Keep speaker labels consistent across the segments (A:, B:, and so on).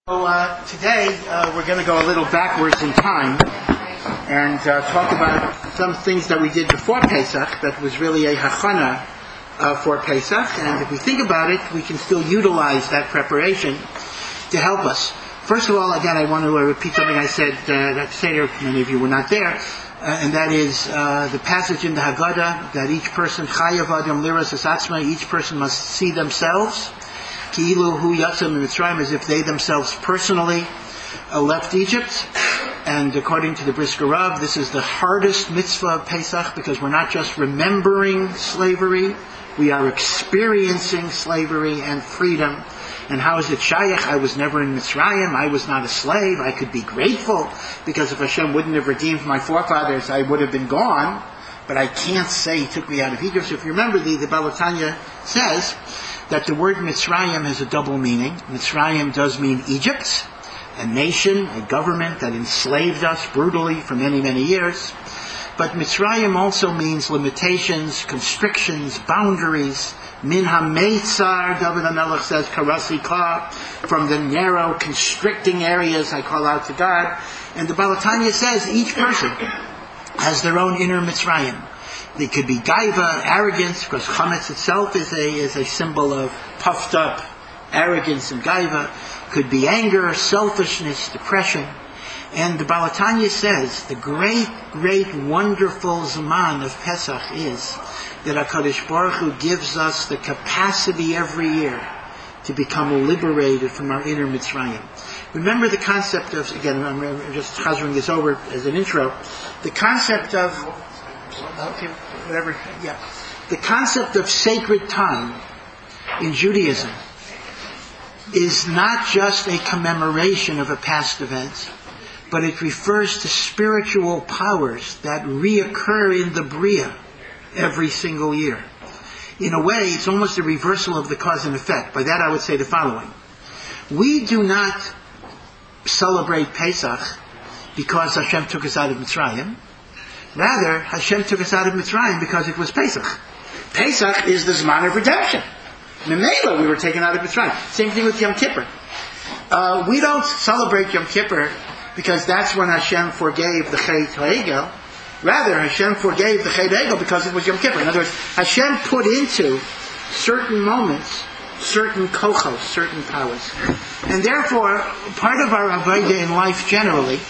A: Today we're going to go a little backwards in time and talk about some things that we did before Pesach that was really a hachana for Pesach. And if we think about it, we can still utilize that preparation to help us. First of all, again, I want to repeat something I said at Seder. Many of you were not there. And that is the passage in the Haggadah that each person, chayav adam liras es atzmai, each person must see themselves Ki'ilu hu yatzam Mitzrayim, as if they themselves personally left Egypt. And according to the Brisker Rav, this is the hardest mitzvah of Pesach because we're not just remembering slavery, we are experiencing slavery and freedom. And how is it shayach? I was never in Mitzrayim, I was not a slave, I could be grateful because if Hashem wouldn't have redeemed my forefathers, I would have been gone. But I can't say He took me out of Egypt. So if you remember, the Baal HaTanya says that the word Mitzrayim has a double meaning. Mitzrayim does mean Egypt, a nation, a government that enslaved us brutally for many, many years. But Mitzrayim also means limitations, constrictions, boundaries. Min ha-meitzar, David HaMelech says, karasi ka, from the narrow, constricting areas I call out to God. And the Baal HaTanya says each person has their own inner Mitzrayim. They could be gaiva, arrogance, because chametz itself is a symbol of puffed up arrogance and gaiva. Could be anger, selfishness, depression. And the Baal HaTanya says the great, great, wonderful Zaman of Pesach is that HaKadosh Baruch Hu gives us the capacity every year to become liberated from our inner Mitzrayim. Remember the concept of, again, I'm just chazering this over as an intro, the concept of, the concept of sacred time in Judaism is not just a commemoration of a past event, but it refers to spiritual powers that reoccur in the Bria every single year. In a way, it's almost a reversal of the cause and effect. By that I would say the following. We do not celebrate Pesach because Hashem took us out of Mitzrayim. Rather, Hashem took us out of Mitzrayim because it was Pesach. Pesach is the Zman of redemption. Memela, we were taken out of Mitzrayim. Same thing with Yom Kippur. We don't celebrate Yom Kippur because that's when Hashem forgave the Chet HaEgel. Rather, Hashem forgave the Chet HaEgel because it was Yom Kippur. In other words, Hashem put into certain moments certain kochos, certain powers. And therefore, part of our avodah in life generally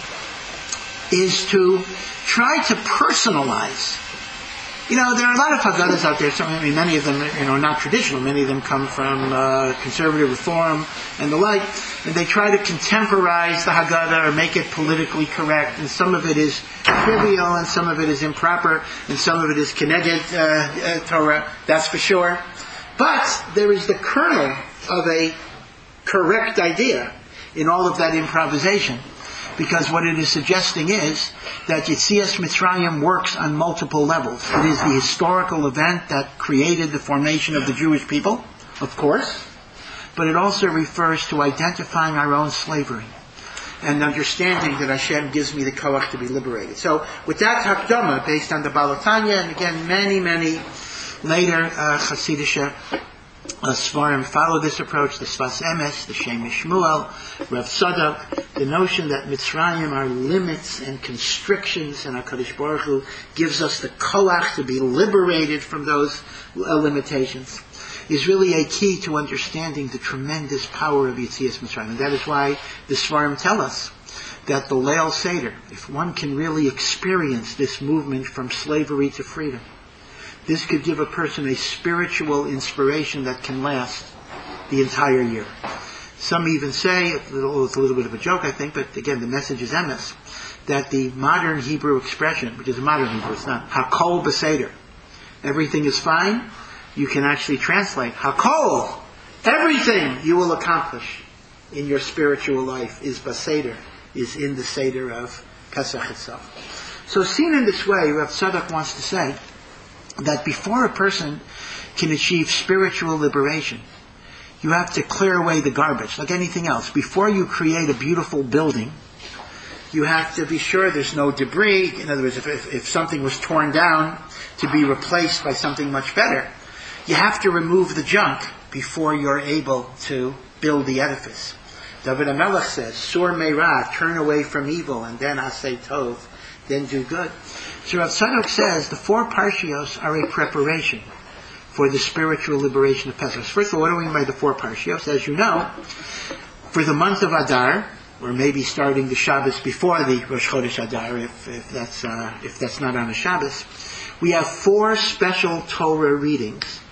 A: is to try to personalize. You know, there are a lot of Haggadahs out there, many of them, not traditional, many of them come from conservative reform and the like, and they try to contemporize the Haggadah or make it politically correct, and some of it is trivial, and some of it is improper, and some of it is Keneged Torah, that's for sure. But there is the kernel of a correct idea in all of that improvisation. Because what it is suggesting is that Yetzias Mitzrayim works on multiple levels. It is the historical event that created the formation of the Jewish people, of course, but it also refers to identifying our own slavery and understanding that Hashem gives me the koach to be liberated. So with that hakdama, based on the Baal HaTanya, and again many, many later Chassidish Svarim follow this approach, the Sfas Emes, the Shem Shmuel, Rav Tzadok, the notion that Mitzrayim are limits and constrictions, and HaKadosh Baruch Hu gives us the koach to be liberated from those limitations, is really a key to understanding the tremendous power of Yetzias Mitzrayim. And that is why the Svarim tell us that the Leil Seder, if one can really experience this movement from slavery to freedom, this could give a person a spiritual inspiration that can last the entire year. Some even say, it's a little bit of a joke I think, but again the message is emes, that the modern Hebrew expression, which is a modern Hebrew, it's not, Hakol Beseder, everything is fine, you can actually translate, Hakol, everything you will accomplish in your spiritual life is Beseder, is in the Seder of Pesach itself. So seen in this way, Rav Tzadok wants to say that before a person can achieve spiritual liberation, you have to clear away the garbage, like anything else. Before you create a beautiful building, you have to be sure there's no debris. In other words, if something was torn down to be replaced by something much better, you have to remove the junk before you're able to build the edifice. David HaMelech says, Sur Meirah, turn away from evil, and then Asay Tov, then do good. So Rav Tzadok says the 4 Parshios are a preparation for the spiritual liberation of Pesach. First of all, what do we mean by the 4 Parshios? As you know, for the month of Adar, or maybe starting the Shabbos before the Rosh Chodesh Adar, if that's not on a Shabbos, we have 4 special Torah readings,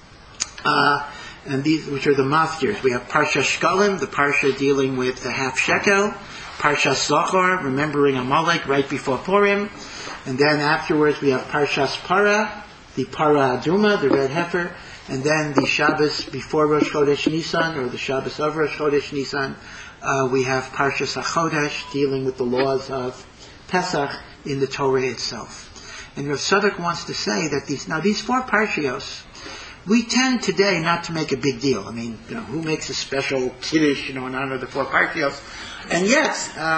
A: and these, which are the maftirs. We have Parsha Shkalim, the Parsha dealing with the half shekel, Parsha Zachor, remembering Amalek right before Purim, and then afterwards we have Parshas Para, the Para Aduma, the red heifer, and then the Shabbos before Rosh Chodesh Nisan, or the Shabbos of Rosh Chodesh Nisan, we have Parshas HaChodesh, dealing with the laws of Pesach in the Torah itself. And Rav Tzadok wants to say that these 4 Parshios, we tend today not to make a big deal. I mean, who makes a special kiddush, in honor of the 4 Parshios? And yet,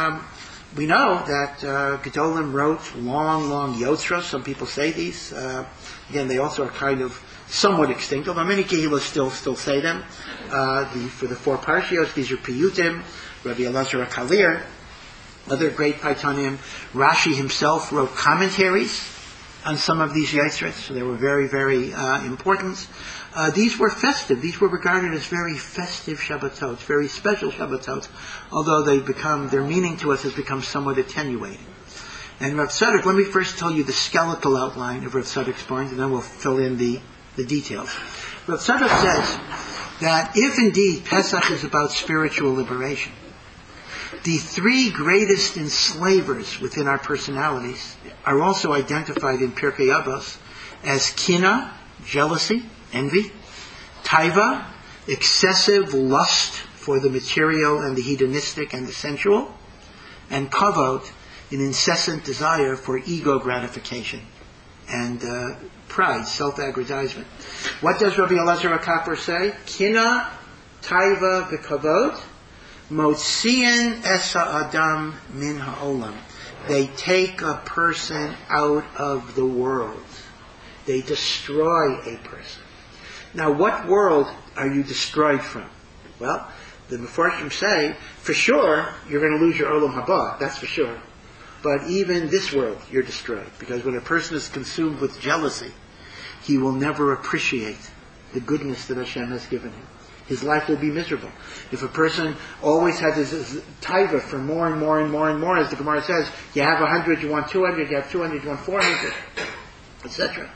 A: we know that Gedolim wrote long Yotzros. Some people say these. Again, they also are kind of somewhat extinct, although many Kehillos still say them. For the 4 Parshios, these are Piyutim, Rabbi Elazar HaKalir, other great Paitanim. Rashi himself wrote commentaries on some of these Yotzros, so they were very, very important. These were festive. These were regarded as very festive Shabbatot, very special Shabbatot, although their meaning to us has become somewhat attenuated. And Rav Tzadok, let me first tell you the skeletal outline of Rav Tzadok's point, and then we'll fill in the details. Rav Tzadok says that if indeed Pesach is about spiritual liberation, the 3 greatest enslavers within our personalities are also identified in Pirkei Avos as Kina, jealousy, envy; Taiva, excessive lust for the material and the hedonistic and the sensual; and Kavod, an incessant desire for ego gratification and pride, self-aggrandizement. What does Rabbi Elazar HaKapor say? Kina, Taiva, v'Kavod, Motzian esa Adam min ha'olam. They take a person out of the world. They destroy a person. Now, what world are you destroyed from? Well, the Mefarshim say, for sure, you're going to lose your Olam Haba, that's for sure. But even this world, you're destroyed. Because when a person is consumed with jealousy, he will never appreciate the goodness that Hashem has given him. His life will be miserable. If a person always has his taiva for more and more and more and more, as the Gemara says, you have 100, you want 200, you have 200, you want 400, etc.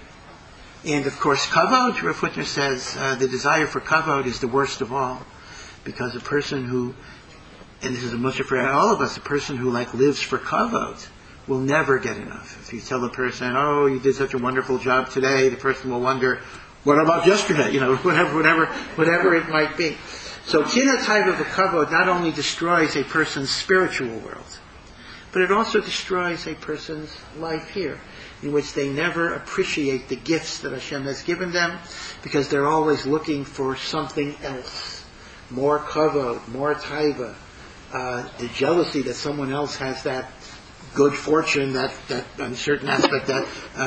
A: And of course, kavod, Rav Hutner says, the desire for kavod is the worst of all. Because a person who, and this is a mushah for all of us, a person who lives for kavod will never get enough. If you tell a person, oh, you did such a wonderful job today, the person will wonder, what about yesterday? Whatever it might be. So kina taiva v'kavod not only destroys a person's spiritual world, but it also destroys a person's life here, in which they never appreciate the gifts that Hashem has given them, because they're always looking for something else. More kavod, more taiva, the jealousy that someone else has that good fortune, that uncertain aspect that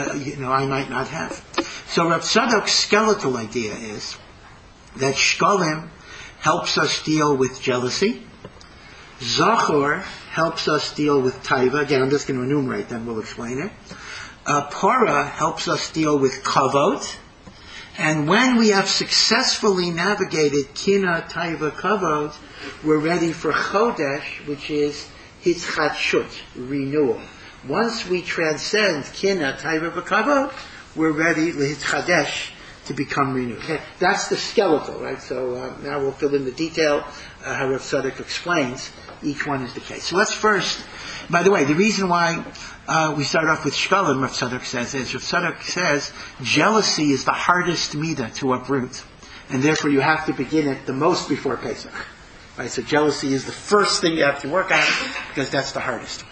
A: I might not have. So Rav Tzadok's skeletal idea is that Shkalim helps us deal with jealousy. Zachor helps us deal with Taiva. Again, I'm just going to enumerate, then we'll explain it. Para helps us deal with Kavod. And when we have successfully navigated Kina, Taiva, Kavod, we're ready for Chodesh, which is Hitzchadshut, renewal. Once we transcend Kina, Taiva, Kavod, we're ready, Hitzchadesh, to become renewed. Okay? That's the skeletal, right? So now we'll fill in the detail, how Rav Tzadok explains each one is the case. So let's first, by the way, the reason why we start off with Shkalim, Rav Tzadok says, is Rav Tzadok says, jealousy is the hardest midah to uproot. And therefore you have to begin it the most before Pesach. Right? So jealousy is the first thing you have to work on, because that's the hardest.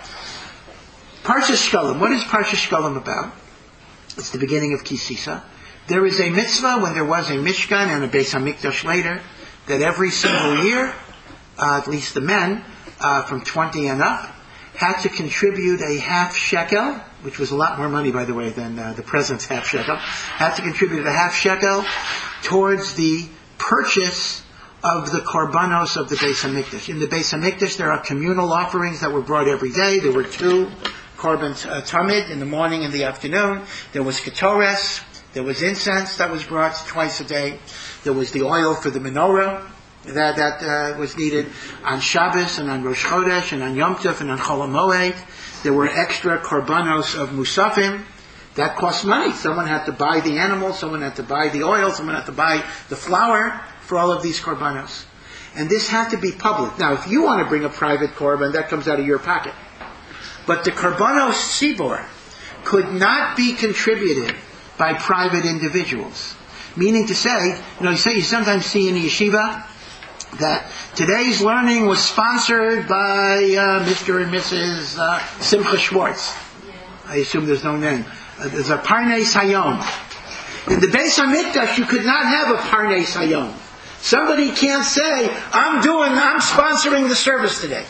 A: Parsha Shkalim. What is Parsha Shkalim about? It's the beginning of Kisisa. There is a mitzvah when there was a Mishkan and a Beis HaMikdash later, that every single year, at least the men, from 20 and up, had to contribute a half shekel, which was a lot more money, by the way, than the present's half shekel, had to contribute a half shekel towards the purchase of the korbanos of the Beis Hamikdash. In the Beis Hamikdash, there are communal offerings that were brought every day. There were 2 korban tamid in the morning and the afternoon. There was ketores. There was incense that was brought twice a day. There was the oil for the menorah that was needed on Shabbos and on Rosh Chodesh and on Yom Tov and on Chol HaMoed. There were extra korbanos of musafim. That cost money. Someone had to buy the animal, someone had to buy the oil, someone had to buy the flour for all of these korbanos. And this had to be public. Now, if you want to bring a private korban, that comes out of your pocket. But the korbanos tzibor could not be contributed by private individuals. Meaning to say, you sometimes see in the yeshiva that today's learning was sponsored by Mr. and Mrs. Simcha Schwartz. I assume there's no name. There's a Parnes Hayom. In the Beis Hamikdash, you could not have a Parnes Hayom. Somebody can't say, I'm sponsoring the service today.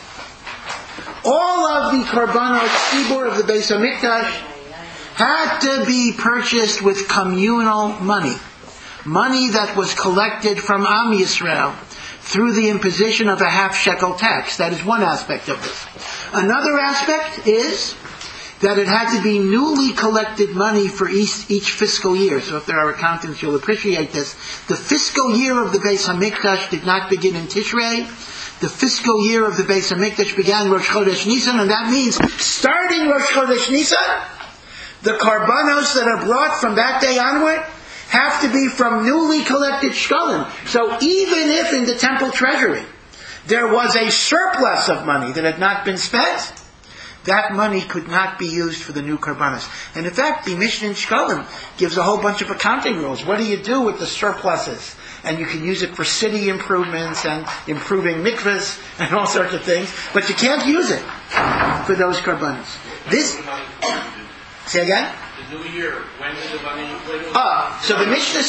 A: All of the korbanos tzibor of the Beis Hamikdash had to be purchased with communal money. Money that was collected from Am Yisrael through the imposition of a half shekel tax. That is one aspect of this. Another aspect is that it had to be newly collected money for each fiscal year. So if there are accountants, you'll appreciate this. The fiscal year of the Beis Hamikdash did not begin in Tishrei. The fiscal year of the Beis Hamikdash began Rosh Chodesh Nisan, and that means starting Rosh Chodesh Nisan, the korbanos that are brought from that day onward have to be from newly collected shkalim. So even if in the temple treasury there was a surplus of money that had not been spent, that money could not be used for the new korbanos. And in fact, the Mishnah in Shkalim gives a whole bunch of accounting rules. What do you do with the surpluses? And you can use it for city improvements and improving mikvahs and all sorts of things. But you can't use it for those korbanos. Say again?
B: The new year, when did the money...
A: So the Mishnah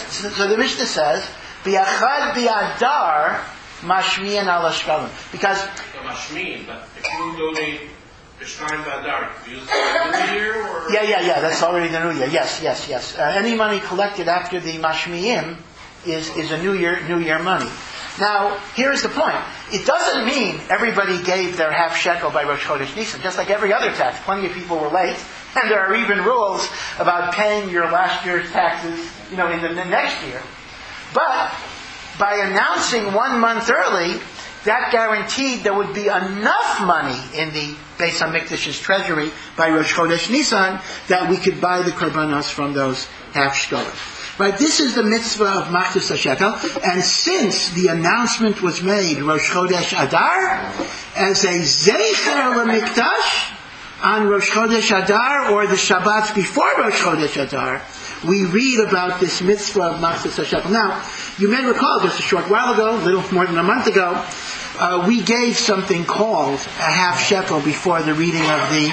A: says, B'achad bi'adar mashmiyan ala shkalim. Because...
B: Mashmiyan, but if you donate... B'shnayim v'adar, do you use the new year or...
A: Yeah, that's already the new year. Yes. Any money collected after the mashmiyim is a new year money. Now, here's the point. It doesn't mean everybody gave their half shekel by Rosh Chodesh Nisan, just like every other tax. Plenty of people were late, and there are even rules about paying your last year's taxes, in the next year. But by announcing 1 month early, that guaranteed there would be enough money in the Beis Hamikdash's treasury by Rosh Chodesh Nisan that we could buy the korbanos from those half shekalim. Right, this is the mitzvah of Machzis HaShekel, and since the announcement was made Rosh Chodesh Adar as a Zeicher LeMikdash on Rosh Chodesh Adar or the Shabbat before Rosh Chodesh Adar, we read about this mitzvah of Machzis HaShekel. Now, you may recall just a short while ago, a little more than a month ago, we gave something called a half shekel before the reading of the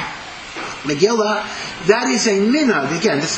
A: Megillah. That is a minhag. Again, it's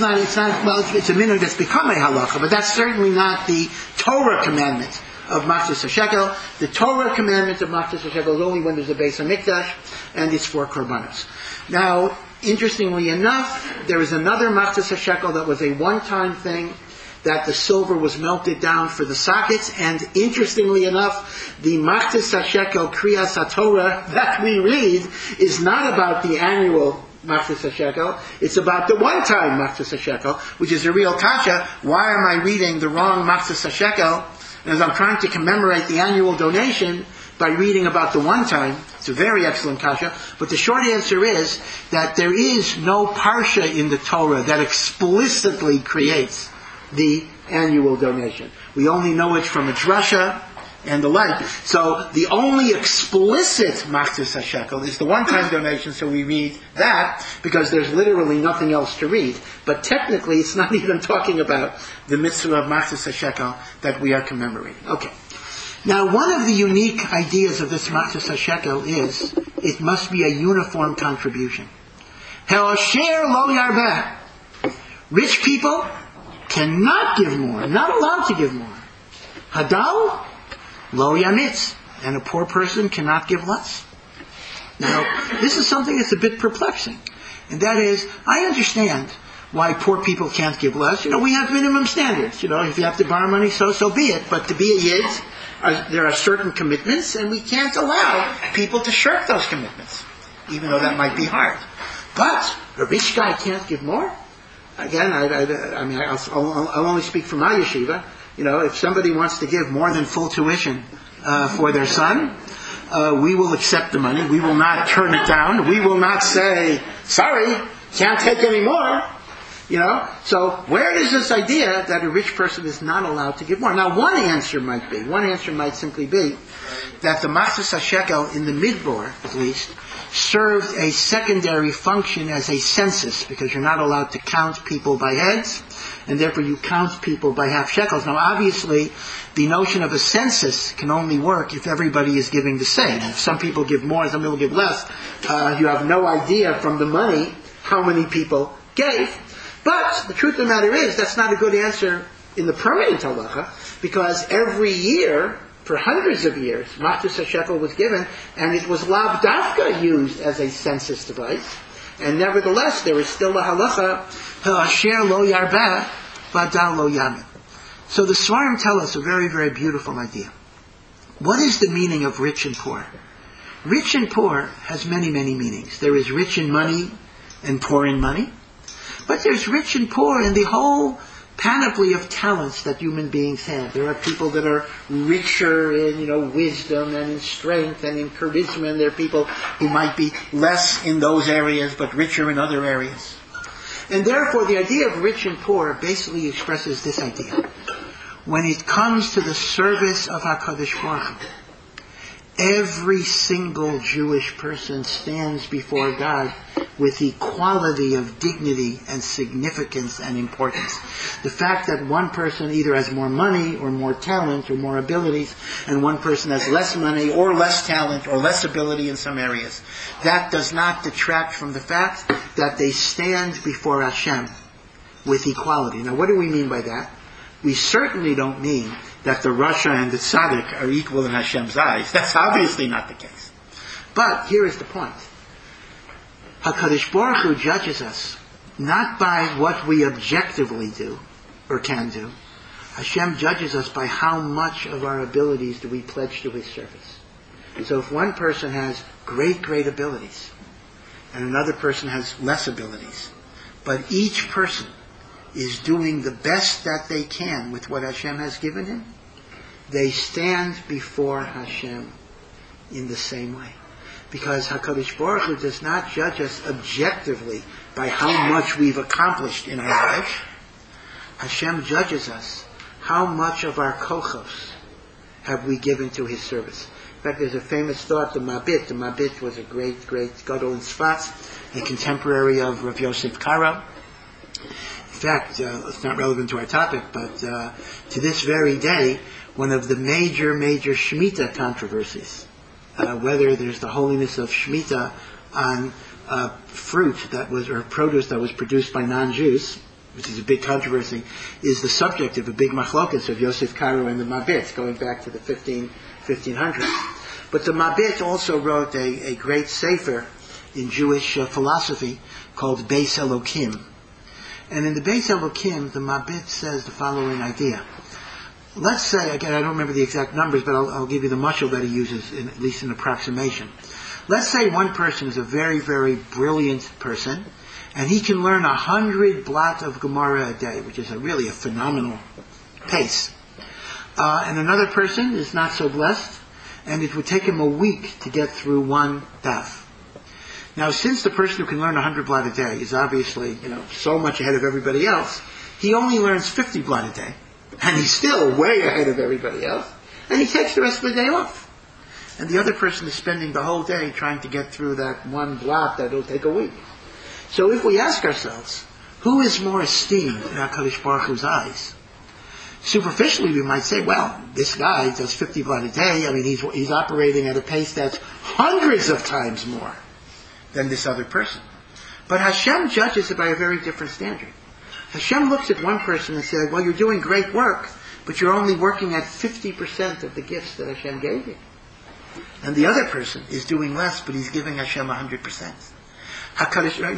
A: a minhag that's become a halacha, but that's certainly not the Torah commandment of Machzis HaShekel. The Torah commandment of Machzis HaShekel is only when there's a Beis Hamikdash, and it's for korbanos. Now, interestingly enough, there is another Machzis HaShekel that was a one-time thing, that the silver was melted down for the sockets, and interestingly enough, the Machzis HaShekel Kriyas HaTorah that we read is not about the annual Machzis HaShekel, it's about the one-time Machzis HaShekel, which is a real kasha. Why am I reading the wrong Machzis HaShekel? As I'm trying to commemorate the annual donation by reading about the one-time. It's a very excellent kasha. But the short answer is that there is no parsha in the Torah that explicitly creates the annual donation. We only know it from a drasha and the like. So the only explicit Machzis HaShekel is the one-time donation, so we read that because there's literally nothing else to read. But technically it's not even talking about the mitzvah of Machzis HaShekel that we are commemorating. Okay. Now one of the unique ideas of this Machzis HaShekel is it must be a uniform contribution. Ha'osher lo yarbeh. Rich people cannot give more, not allowed to give more. Hadal lo yamitz, and a poor person cannot give less. Now, this is something that's a bit perplexing, and that is, I understand why poor people can't give less. We have minimum standards. If you have to borrow money, so be it. But to be a Yid, there are certain commitments, and we can't allow people to shirk those commitments, even though that might be hard. But a rich guy can't give more? Again, I'll only speak for my yeshiva. If somebody wants to give more than full tuition for their son, we will accept the money. We will not turn it down. We will not say, sorry, can't take any more. So where is this idea that a rich person is not allowed to give more? Now, one answer might simply be that the Matzah HaShekel in the Midbar, at least, served a secondary function as a census, because you're not allowed to count people by heads, and therefore you count people by half shekels. Now, obviously, the notion of a census can only work if everybody is giving the same. If some people give more, some people give less, you have no idea from the money how many people gave. But the truth of the matter is, that's not a good answer in the permanent halacha, because every year, for hundreds of years, Matzah HaShekel was given, and it was lav dafka used as a census device. And nevertheless, there is still a halacha, asher lo yarbeh, v'adal lo yamin. So the Svarim tell us a very, very beautiful idea. What is the meaning of rich and poor? Rich and poor has many, many meanings. There is rich in money and poor in money. But there's rich and poor in the whole panoply of talents that human beings have. There are people that are richer in, wisdom and in strength and in charisma, and there are people who might be less in those areas but richer in other areas. And therefore, the idea of rich and poor basically expresses this idea. When it comes to the service of HaKadosh Baruch Hu, every single Jewish person stands before God with equality of dignity and significance and importance. The fact that one person either has more money or more talent or more abilities, and one person has less money or less talent or less ability in some areas, that does not detract from the fact that they stand before Hashem with equality. Now, what do we mean by that? We certainly don't mean that the Rasha and the Tzaddik are equal in Hashem's eyes. That's obviously not the case. But here is the point. HaKadosh Baruch Hu judges us not by what we objectively do or can do. Hashem judges us by how much of our abilities do we pledge to His service. And so if one person has great, great abilities and another person has less abilities, but each person is doing the best that they can with what Hashem has given him, they stand before Hashem in the same way. Because HaKadosh Baruch Hu does not judge us objectively by how much we've accomplished in our life. Hashem judges us how much of our kochos have we given to His service. In fact, there's a famous thought, the Mabit. The Mabit was a great, great gadol in Sfat, a contemporary of Rav Yosef Karo. In fact, it's not relevant to our topic, but to this very day, one of the major Shemitah controversies, whether there's the holiness of Shemitah on fruit that was, or produce that was produced by non-Jews, which is a big controversy, is the subject of a big machlokas of Yosef Karo and the Mabit, going back to the 1500s. But the Mabit also wrote a great sefer in Jewish philosophy called Beis Elokim. And in the Beis Elokim, the Mabit says the following idea. Let's say, again, I don't remember the exact numbers, but I'll give you the mashal that he uses, at least an approximation. Let's say one person is a very, very brilliant person, and he can learn 100 blot of Gemara a day, which is really a phenomenal pace. And another person is not so blessed, and it would take him a week to get through one daf. Now, since the person who can learn 100 blot a day is obviously, so much ahead of everybody else, he only learns 50 blot a day. And he's still way ahead of everybody else. And he takes the rest of the day off. And the other person is spending the whole day trying to get through that one blot that will take a week. So if we ask ourselves, who is more esteemed in HaKadosh Baruch Hu's eyes? Superficially, we might say, well, this guy does 50 blot a day. I mean, he's operating at a pace that's hundreds of times more than this other person. But Hashem judges it by a very different standard. Hashem looks at one person and says, well, you're doing great work, but you're only working at 50% of the gifts that Hashem gave you. And the other person is doing less, but he's giving Hashem 100%. HaKadosh,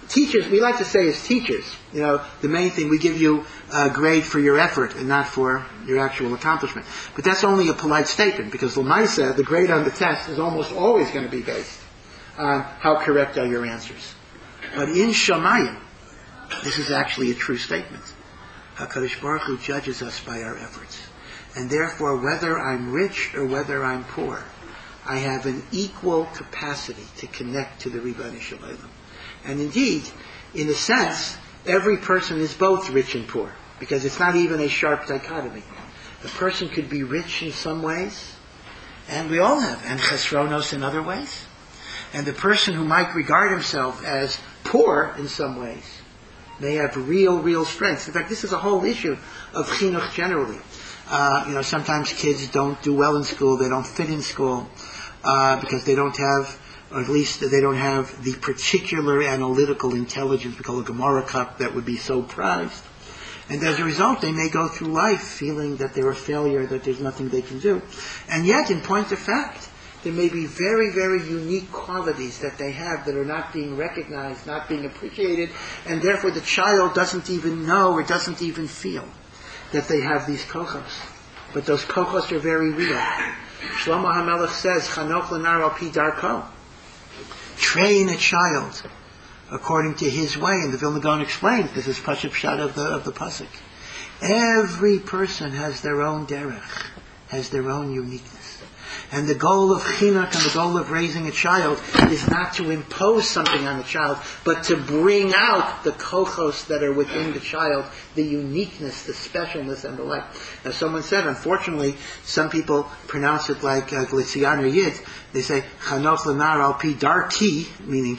A: teachers, we like to say as teachers, the main thing, we give you a grade for your effort and not for your actual accomplishment. But that's only a polite statement, because l'maisa, the grade on the test is almost always going to be based on how correct are your answers. But in Shamayim, this is actually a true statement. HaKadosh Baruch Hu judges us by our efforts. And therefore, whether I'm rich or whether I'm poor, I have an equal capacity to connect to the Ribono Shel Olam. And indeed, in a sense, every person is both rich and poor, because it's not even a sharp dichotomy. A person could be rich in some ways, and we all have, and chesronos in other ways. And the person who might regard himself as poor in some ways may have real strengths. In fact, this is a whole issue of chinuch generally. Sometimes kids don't do well in school, they don't fit in school, because they don't have, or at least they don't have the particular analytical intelligence, we call it Gemara cup, that would be so prized. And as a result, they may go through life feeling that they're a failure, that there's nothing they can do. And yet, in point of fact, there may be very, very unique qualities that they have that are not being recognized, not being appreciated, and therefore the child doesn't even know or doesn't even feel that they have these kochos. But those kochos are very real. Shlomo HaMelech says, Chanoch l'nar al pi darko. Train a child according to his way. And the Vilna Gaon explains, this is Pashup Pshat of the Pasuk. Every person has their own derech, has their own uniqueness. And the goal of chinuch and the goal of raising a child is not to impose something on the child, but to bring out the kochos that are within the child, the uniqueness, the specialness, and the like. As someone said, unfortunately, some people pronounce it like Glitzianer Yid. They say, Chanoch l'nar al pi darki, meaning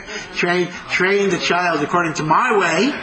A: train the child according to my way,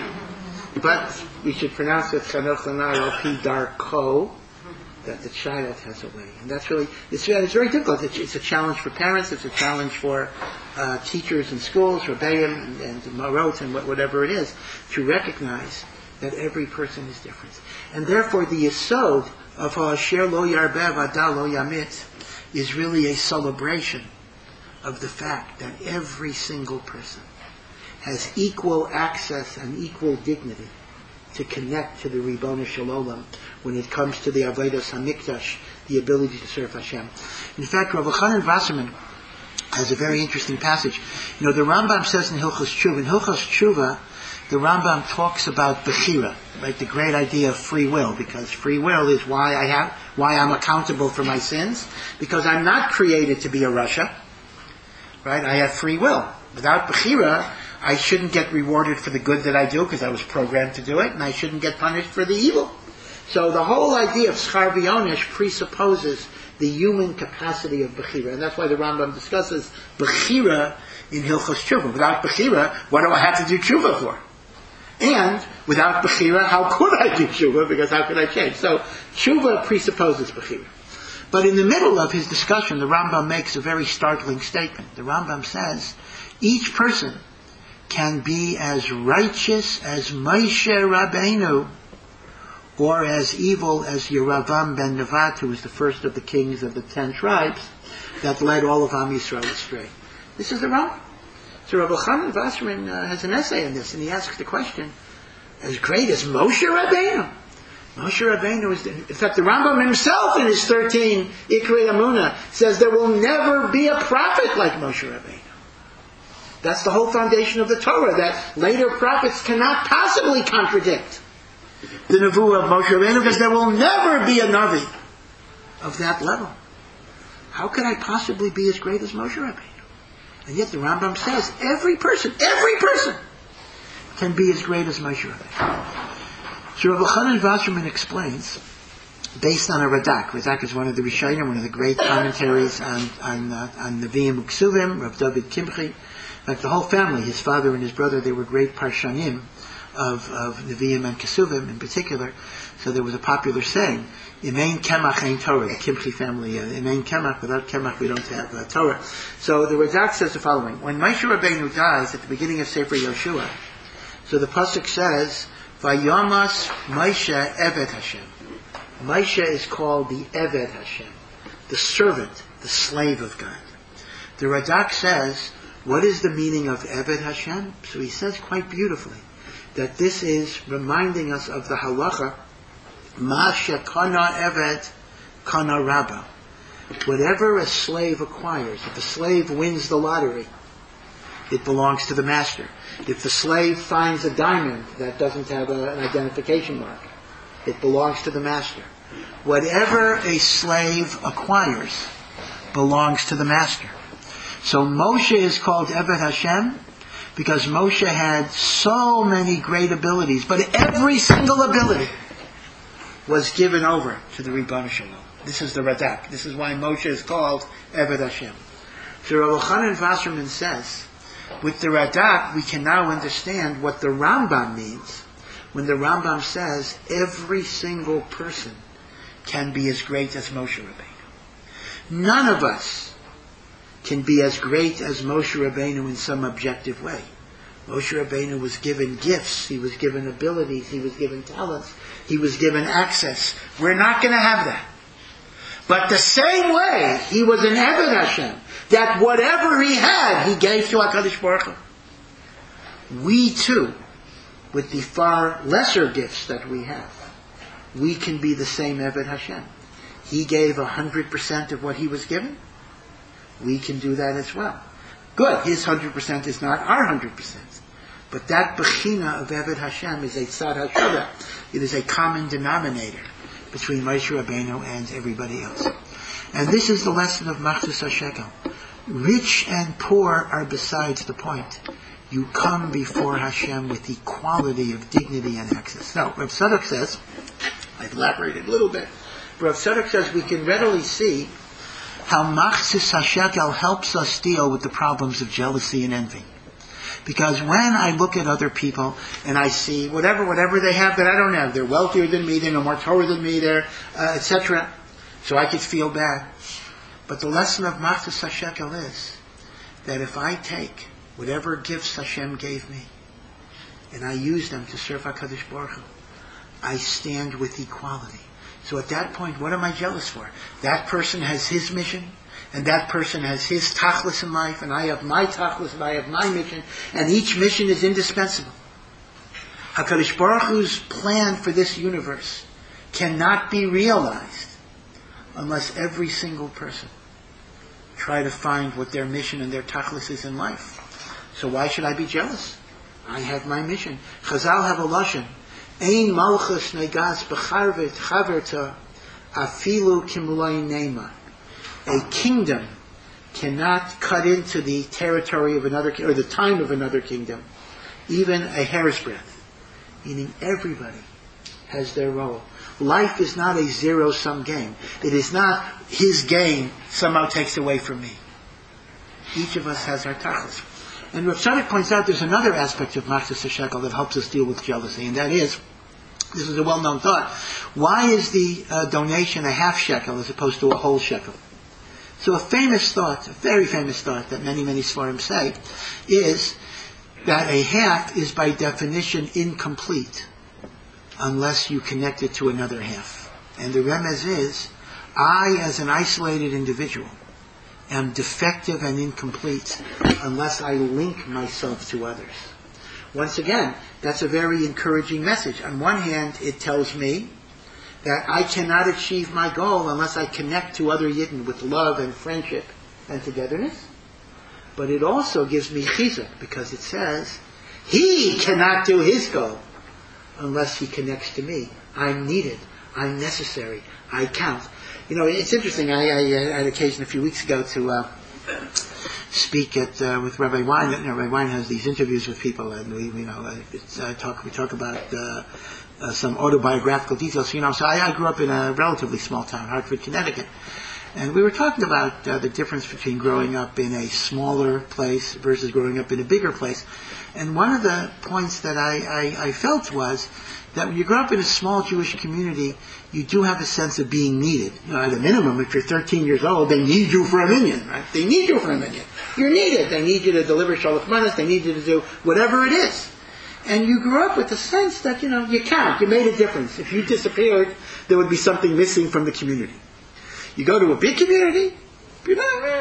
A: but we should pronounce it Chanoch l'nar al pi darko, that the child has a way. And that's really, it's very difficult. It's a challenge for parents, it's a challenge for teachers in schools, rebbeim and marot and whatever it is, to recognize that every person is different. And therefore the yesod of Ha'asher lo yarbev ada lo yamit is really a celebration of the fact that every single person has equal access and equal dignity to connect to the Ribono Shel Olam when it comes to the Avodas HaMikdash, the ability to serve Hashem. In fact, Rav Elchanan Wasserman has a very interesting passage. The Rambam says in Hilchos Tshuva, the Rambam talks about Bechira, right? The great idea of free will, because free will is why I'm accountable for my sins, because I'm not created to be a Rasha, right? I have free will. Without Bechira, I shouldn't get rewarded for the good that I do because I was programmed to do it, and I shouldn't get punished for the evil. So the whole idea of Schar V'Onesh presupposes the human capacity of Bechira, and that's why the Rambam discusses Bechira in Hilchos Tshuva. Without Bechira, what do I have to do Tshuva for? And without Bechira, how could I do Tshuva? Because how could I change? So Tshuva presupposes Bechira. But in the middle of his discussion, the Rambam makes a very startling statement. The Rambam says, each person can be as righteous as Moshe Rabbeinu, or as evil as Yeravam ben Nevat, who was the first of the kings of the 10 tribes that led all of Am Yisrael astray. This is the Rambam. So Rav Elchanan Wasserman has an essay on this, and he asks the question, as great as Moshe Rabbeinu? Moshe Rabbeinu is, in fact, the Rambam himself in his 13 Ikrei Amunah says there will never be a prophet like Moshe Rabbeinu. That's the whole foundation of the Torah, that later prophets cannot possibly contradict the Nevuah of Moshe Rabbeinu, because there will never be a Navi of that level. How could I possibly be as great as Moshe Rabbeinu? And yet the Rambam says every person can be as great as Moshe Rabbeinu. So Rav Elchanan Wasserman explains, based on a Radak. Radak is one of the Rishonim, one of the great commentaries on Nevi'im Uksuvim, Rav David Kimchi. Like the whole family, his father and his brother, they were great Parshanim of Nevi'im and Kesuvim in particular. So there was a popular saying, Imein Kemach Ein Torah, the Kimchi family, Imein Kemach, without Kemach we don't have Torah. So the Radak says the following, when Moshe Rabbeinu dies at the beginning of Sefer Yoshua, so the Pasuk says, Vayamas Moshe Eved Hashem. Moshe is called the Eved Hashem, the servant, the slave of God. The Radak says, What is the meaning of Eved Hashem? So he says quite beautifully that this is reminding us of the halacha, Ma shekana Eved kana Rabba. Whatever a slave acquires, if a slave wins the lottery, it belongs to the master. If the slave finds a diamond that doesn't have an identification mark, it belongs to the master. Whatever a slave acquires belongs to the master. So Moshe is called Eved Hashem because Moshe had so many great abilities, but every single ability was given over to the Ribbon Shalom. This is the Radak. This is why Moshe is called Eved Hashem. So Rav Chanan Wasserman says, with the Radak, we can now understand what the Rambam means when the Rambam says every single person can be as great as Moshe Rabbeinu. None of us can be as great as Moshe Rabbeinu in some objective way. Moshe Rabbeinu was given gifts, he was given abilities, he was given talents, he was given access. We're not going to have that. But the same way, he was an Eved Hashem, that whatever he had, he gave to HaKadosh Baruch Hu. We too, with the far lesser gifts that we have, we can be the same Eved Hashem. He gave 100% of what he was given. We can do that as well. Good, his 100% is not our 100%. But that Bechina of Eved Hashem is a Tzad HaShudah. It is a common denominator between Moshe Rabbeinu and everybody else. And this is the lesson of Machzis HaShekel. Rich and poor are besides the point. You come before Hashem with equality of dignity and access. Now, Rav Tzadok says, I've elaborated a little bit, but Rav Tzadok says we can readily see how Machzis HaShekel helps us deal with the problems of jealousy and envy. Because when I look at other people and I see whatever they have that I don't have, they're wealthier than me, they know more Torah than me, they're etc. So I could feel bad. But the lesson of Machzis HaShekel is that if I take whatever gifts Hashem gave me and I use them to serve HaKadosh Baruch Hu, I stand with equality. So at that point, what am I jealous for? That person has his mission, and that person has his tachlis in life, and I have my tachlis, and I have my mission, and each mission is indispensable. HaKadosh Baruch Hu's plan for this universe cannot be realized unless every single person try to find what their mission and their tachlis is in life. So why should I be jealous? I have my mission. Chazal have a lashon. Ein malchus negas b'charvet chaverta afilu kimulay nema. A kingdom cannot cut into the territory of another, or the time of another kingdom, even a hair's breadth. Meaning everybody has their role. Life is not a zero-sum game. It is not his gain somehow takes away from me. Each of us has our tachlis. And Rav Tzadok points out there's another aspect of Machzis HaShekel that helps us deal with jealousy, and that is, this is a well-known thought, why is the donation a half shekel as opposed to a whole shekel? So a famous thought, a very famous thought that many Sfarim say, is that a half is by definition incomplete unless you connect it to another half. And the remez is, I as an isolated individual am defective and incomplete unless I link myself to others. Once again, that's a very encouraging message. On one hand, it tells me that I cannot achieve my goal unless I connect to other Yidden with love and friendship and togetherness. But it also gives me chizuk, because it says, he cannot do his goal unless he connects to me. I'm needed. I'm necessary. I count. You know, it's interesting. I had occasion a few weeks ago to speak at with Rabbi Wein. Rabbi Wein has these interviews with people, and we talk about some autobiographical details. So I grew up in a relatively small town, Hartford, Connecticut, and we were talking about the difference between growing up in a smaller place versus growing up in a bigger place. And one of the points that I felt was that when you grow up in a small Jewish community, you do have a sense of being needed. At a minimum, if you're 13 years old, they need you for a minyan, right? They need you for a minyan. You're needed. They need you to deliver Shalach Manas. They need you to do whatever it is. And you grew up with the sense that, you count. You made a difference. If you disappeared, there would be something missing from the community. You go to a big community, They're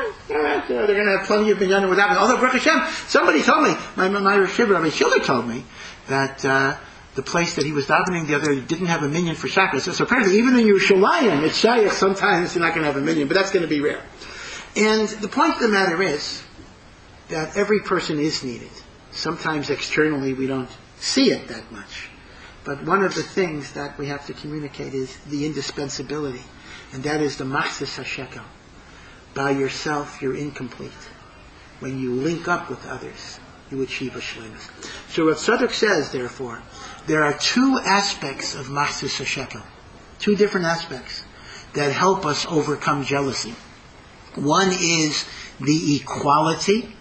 A: going to have plenty of minyanim without me. Although, Baruch Hashem, somebody told me, my Rosh Rabbi Schiller told me, that the place that he was davening the other day didn't have a minyan for Shabbos. So apparently, even in Yerushalayim, it's Shaykh, sometimes you're not going to have a minyan, but that's going to be rare. And the point of the matter is that every person is needed. Sometimes externally we don't see it that much. But one of the things that we have to communicate is the indispensability. And that is the machzis hashekel. By yourself, you're incomplete. When you link up with others, you achieve a shleimus. So Rav Tzadok says, therefore, there are two aspects of machzis hashekel. Two different aspects that help us overcome jealousy. One is the equality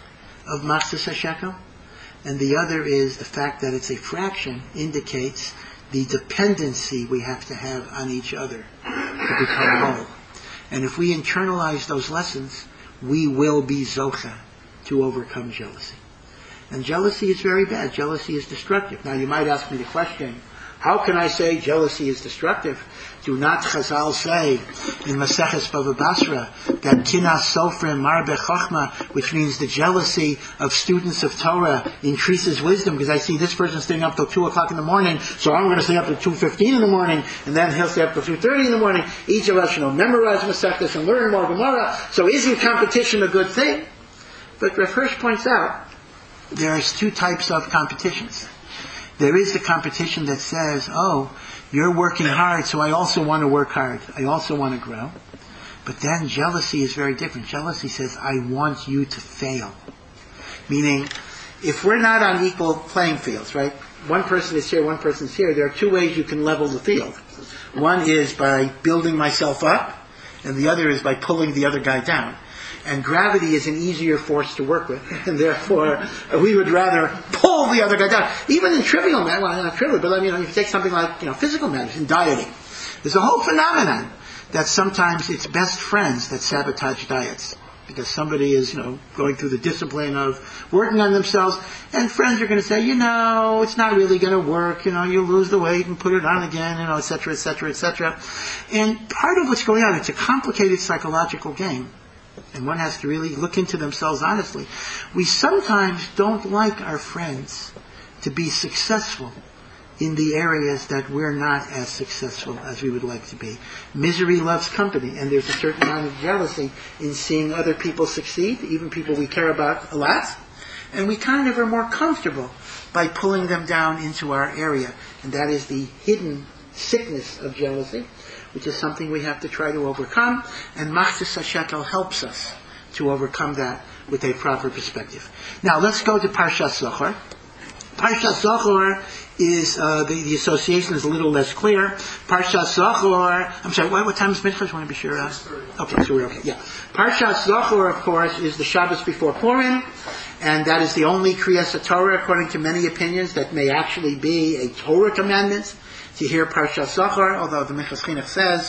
A: of machzis hashekel, and the other is the fact that it's a fraction indicates the dependency we have to have on each other to become whole. And if we internalize those lessons, we will be zocha to overcome jealousy. And jealousy is very bad. Jealousy is destructive. Now you might ask me the question, how can I say jealousy is destructive? Do not Chazal say in Maseches Bava Basra that kinas sofrim marbe chochma, which means the jealousy of students of Torah increases wisdom, because I see this person staying up till 2 o'clock in the morning, so I'm going to stay up till 2:15 in the morning, and then he'll stay up till 2:30 in the morning. Each of us should memorize Maseches and learn more Gemara. So isn't competition a good thing? But Rav Hirsch points out there's two types of competitions. There is the competition that says, oh, you're working hard, so I also want to work hard. I also want to grow. But then jealousy is very different. Jealousy says, I want you to fail. Meaning, if we're not on equal playing fields, right? One person is here, one person's here. There are two ways you can level the field. One is by building myself up, and the other is by pulling the other guy down. And gravity is an easier force to work with, and therefore we would rather pull the other guy down. Even in trivial matters, well, not trivial, but if you take something like physical matters, in dieting, there's a whole phenomenon that sometimes it's best friends that sabotage diets, because somebody is going through the discipline of working on themselves, and friends are going to say, it's not really going to work. You lose the weight and put it on again, et cetera, et cetera, et cetera. And part of what's going on, it's a complicated psychological game. And one has to really look into themselves honestly. We sometimes don't like our friends to be successful in the areas that we're not as successful as we would like to be. Misery loves company, and there's a certain amount of jealousy in seeing other people succeed, even people we care about a lot. And we kind of are more comfortable by pulling them down into our area. And that is the hidden sickness of jealousy, which is something we have to try to overcome, and Machzis HaShekel helps us to overcome that with a proper perspective. Now, let's go to Parshat Zohar. Parshat Zohar is, the association is a little less clear. Parshat Zohar, I'm sorry, what time is Mincha? I just want to be sure. Okay, so we're okay, yeah. Parshat Zohar, of course, is the Shabbos before Purim, and that is the only Kriyas Torah, according to many opinions, that may actually be a Torah commandment. To hear Parshat Zohar, although the Minchas Chinuch says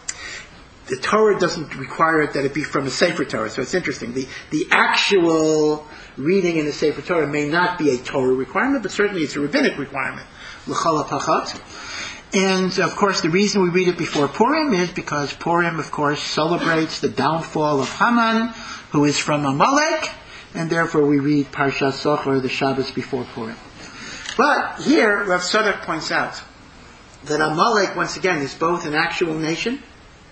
A: the Torah doesn't require it that it be from a Sefer Torah. So it's interesting. The actual reading in the Sefer Torah may not be a Torah requirement, but certainly it's a rabbinic requirement. L'chol hapachot. And of course, the reason we read it before Purim is because Purim, of course, celebrates the downfall of Haman, who is from Amalek, and therefore we read Parshat Zohar, the Shabbos before Purim. But here, Rav Tzadok points out that Amalek, once again, is both an actual nation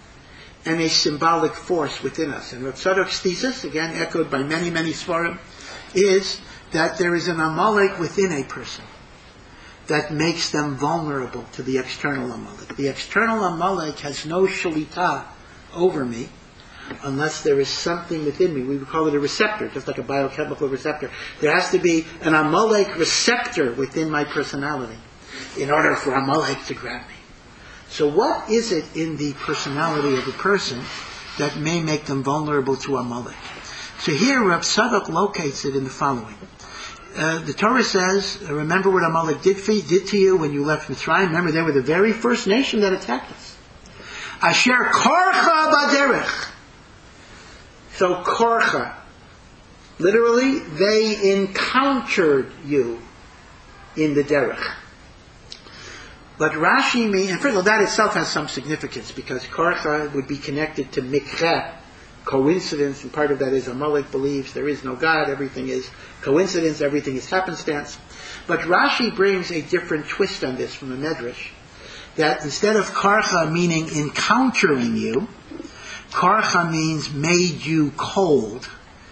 A: and a symbolic force within us. And Rav Tzadok's thesis, again echoed by many, many Svarim, is that there is an Amalek within a person that makes them vulnerable to the external Amalek. The external Amalek has no shalita over me unless there is something within me. We would call it a receptor, just like a biochemical receptor. There has to be an Amalek receptor within my personality in order for Amalek to grab me. So what is it in the personality of a person that may make them vulnerable to Amalek? So here Rav Tzadok locates it in the following. The Torah says, remember what Amalek did to you when you left Mitzrayim. Remember, they were the very first nation that attacked us. Asher korcha baderech. So korcha, literally, they encountered you in the derech. But Rashi means, and first of all, that itself has some significance, because korcha would be connected to mikra coincidence, and part of that is Amalek believes there is no God, everything is coincidence, everything is happenstance. But Rashi brings a different twist on this from the Medrash, that instead of karcha meaning encountering you, karcha means made you cold,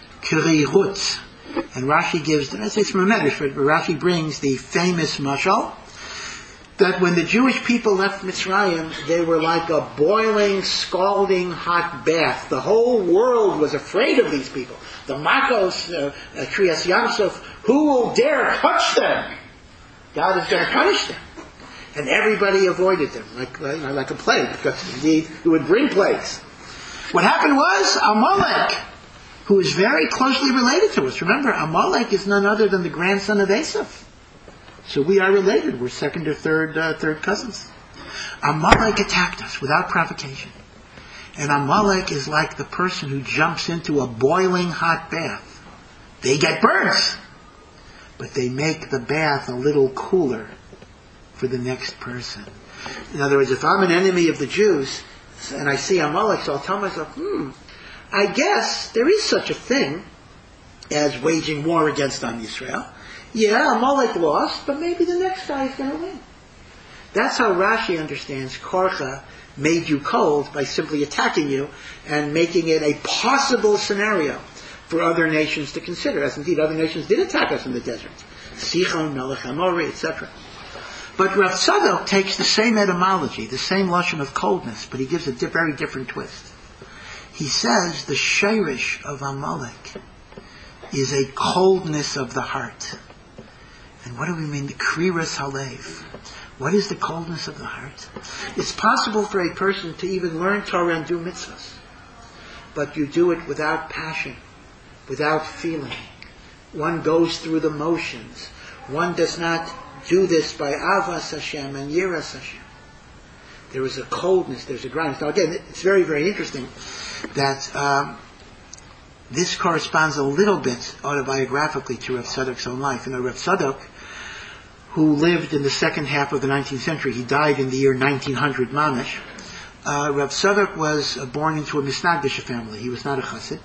A: kirihut. And Rashi gives, I say it's from a Medrash, but Rashi brings the famous mashal, that when the Jewish people left Mitzrayim, they were like a boiling, scalding hot bath. The whole world was afraid of these people. The Makos, Kriyas Yamsuf, who will dare touch them? God is going to punish them. And everybody avoided them, like a plague, because indeed it would bring plagues. What happened was, Amalek, who is very closely related to us. Remember, Amalek is none other than the grandson of Esav. So we are related. We're second or third cousins. Amalek attacked us without provocation. And Amalek is like the person who jumps into a boiling hot bath. They get burns, but they make the bath a little cooler for the next person. In other words, if I'm an enemy of the Jews and I see Amalek, so I'll tell myself, I guess there is such a thing as waging war against Am Yisrael. Yeah, Amalek lost, but maybe the next guy is going to win. That's how Rashi understands Korcha made you cold by simply attacking you and making it a possible scenario for other nations to consider, as indeed other nations did attack us in the desert. Sichon, Melech Amori, etc. But Rav Tzadok takes the same etymology, the same lashon of coldness, but he gives a very different twist. He says the sheirish of Amalek is a coldness of the heart. And what do we mean? The kriras halev. What is the coldness of the heart? It's possible for a person to even learn Torah and do mitzvahs, but you do it without passion, without feeling. One goes through the motions. One does not do this by avas Hashem and yiras Hashem. There is a coldness, there's a dryness. Now again, it's very, very interesting that this corresponds a little bit autobiographically to Rav Tzadok's own life. You know, Rav Tzadok, who lived in the second half of the 19th century, he died in the year 1900 mamish. Rav Tzadok was born into a Misnagdish family. He was not a chassid.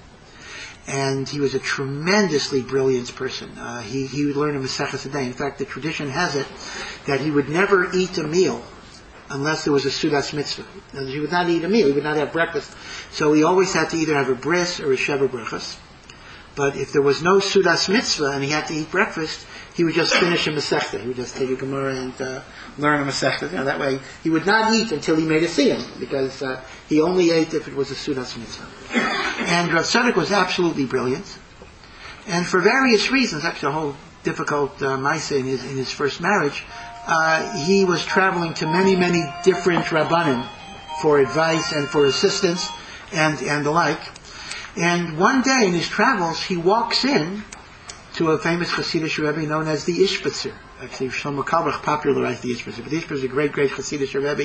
A: And he was a tremendously brilliant person. He would learn a Maseches a day. In fact, the tradition has it that he would never eat a meal unless there was a Sudas Mitzvah. He would not eat a meal. He would not have breakfast. So he always had to either have a bris or a Sheva Brachas. But if there was no Sudas Mitzvah and he had to eat breakfast, he would just finish a Masechta. He would just take a Gemara and learn a Masechta. That way, he would not eat until he made a siyum, because he only ate if it was a Sudas Mitzvah. And Rav Tzadok was absolutely brilliant. And for various reasons, actually a whole difficult maaseh in his first marriage, he was traveling to many, many different Rabbanim for advice and for assistance and the like. And one day in his travels, he walks in to a famous Hasidic Rebbe known as the Ishbitzer. Actually, Shlomo Kalbach popularized the Ishbitzer, but the Ishbitzer is a great, great Hasidic Rebbe.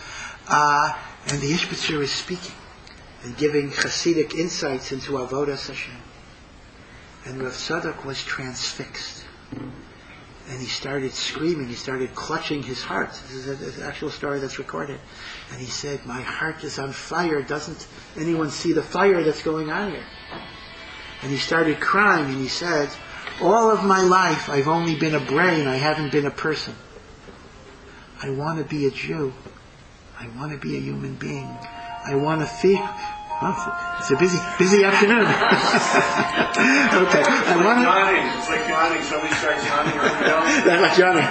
A: And the Ishbitzer is speaking and giving Hasidic insights into Avodas Hashem. And Rav Tzadok was transfixed. And he started screaming, he started clutching his heart. This is an actual story that's recorded. And he said, my heart is on fire. Doesn't anyone see the fire that's going on here? And he started crying and he said, all of my life I've only been a brain, I haven't been a person. I want to be a Jew. I want to be a human being. I want to feel... Oh, it's a busy afternoon. Okay.
B: It's like yawning. Somebody starts yawning right now.
A: That's like yawning.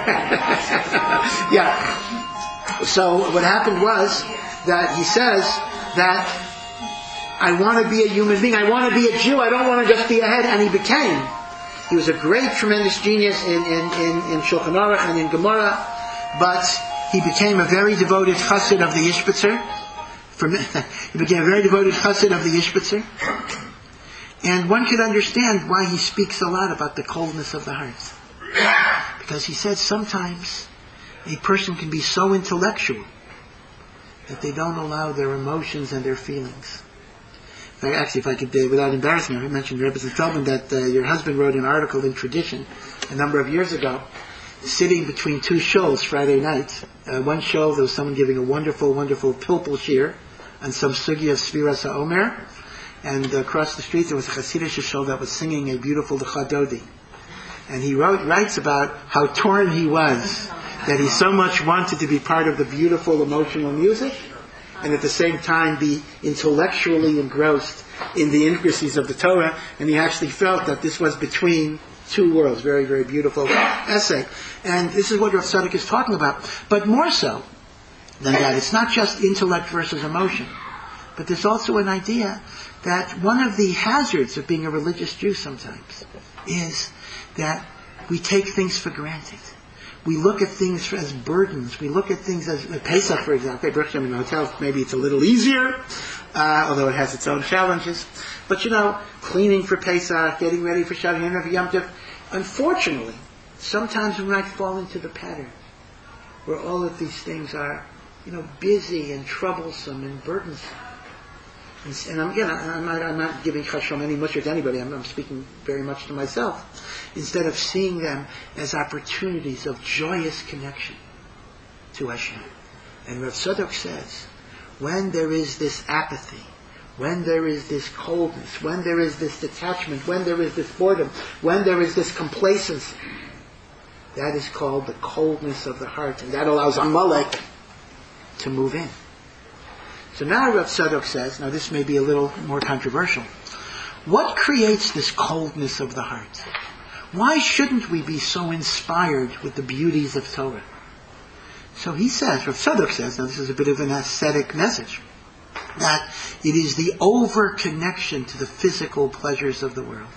A: Yeah. So what happened was that he says that I want to be a human being. I want to be a Jew. I don't want to just be a head. And he became. He was a great, tremendous genius in Shulchan Aruch and in Gemara, but he became a very devoted chassid of the Ishbitzer. He became a very devoted chassid of the Ishbitzer. And one could understand why he speaks a lot about the coldness of the heart. Because he said sometimes a person can be so intellectual that they don't allow their emotions and their feelings. Actually, if I could, without embarrassing you, I mentioned Rebbe Feldman that your husband wrote an article in Tradition a number of years ago, sitting between two shows Friday night. One show, there was someone giving a wonderful, wonderful pilpul shir on some sugi of Sfiras HaOmer. and across the street there was a Hasidic shul that was singing a beautiful Lecha Dodi. And he writes about how torn he was, that he so much wanted to be part of the beautiful emotional music, and at the same time be intellectually engrossed in the intricacies of the Torah, and he actually felt that this was between two worlds. Very, very beautiful essay. And this is what Rav Tzadok is talking about. But more so than that, it's not just intellect versus emotion, but there's also an idea that one of the hazards of being a religious Jew sometimes is that we take things for granted. We look at things as burdens. We look at things as Pesach, for example. In a hotel, maybe it's a little easier, although it has its own challenges. But cleaning for Pesach, getting ready for Shavuot, Yom Tov. Unfortunately, sometimes we might fall into the pattern where all of these things are, busy and troublesome and burdensome. And I'm not giving chasham any much to anybody. I'm speaking very much to myself. Instead of seeing them as opportunities of joyous connection to Hashem. And Rav Tzadok says, when there is this apathy, when there is this coldness, when there is this detachment, when there is this boredom, when there is this complacency, that is called the coldness of the heart, and that allows Amalek to move in. So now Rav Tzadok says, now this may be a little more controversial, what creates this coldness of the heart? Why shouldn't we be so inspired with the beauties of Torah? So he says, Rav Tzadok says, now this is a bit of an ascetic message, that it is the over-connection to the physical pleasures of the world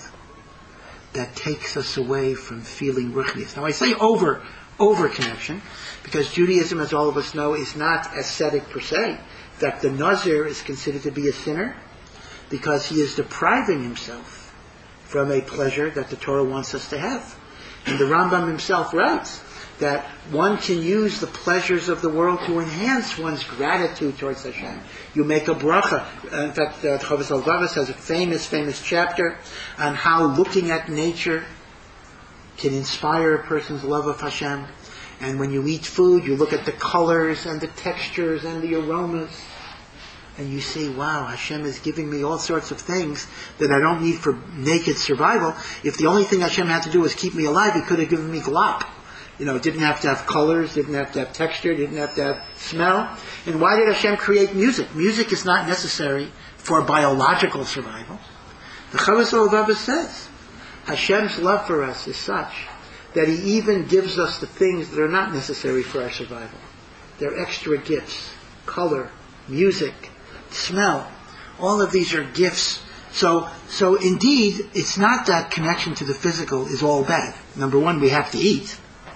A: that takes us away from feeling ruchnius. Now I say over-connection, because Judaism, as all of us know, is not ascetic per se. In fact, the Nazir is considered to be a sinner because he is depriving himself from a pleasure that the Torah wants us to have. And the Rambam himself writes that one can use the pleasures of the world to enhance one's gratitude towards Hashem. You make a bracha. In fact, Chovos HaLevavos has a famous chapter on how looking at nature can inspire a person's love of Hashem. And when you eat food, you look at the colors and the textures and the aromas, and you say, wow, Hashem is giving me all sorts of things that I don't need for naked survival. If the only thing Hashem had to do was keep me alive, He could have given me glop. It didn't have to have colors, didn't have to have texture, didn't have to have smell. And why did Hashem create music? Music is not necessary for biological survival. The Chovos HaLevavos says, Hashem's love for us is such that He even gives us the things that are not necessary for our survival. They're extra gifts. Color, music, smell. All of these are gifts. So indeed, it's not that connection to the physical is all bad. Number one, we have to eat.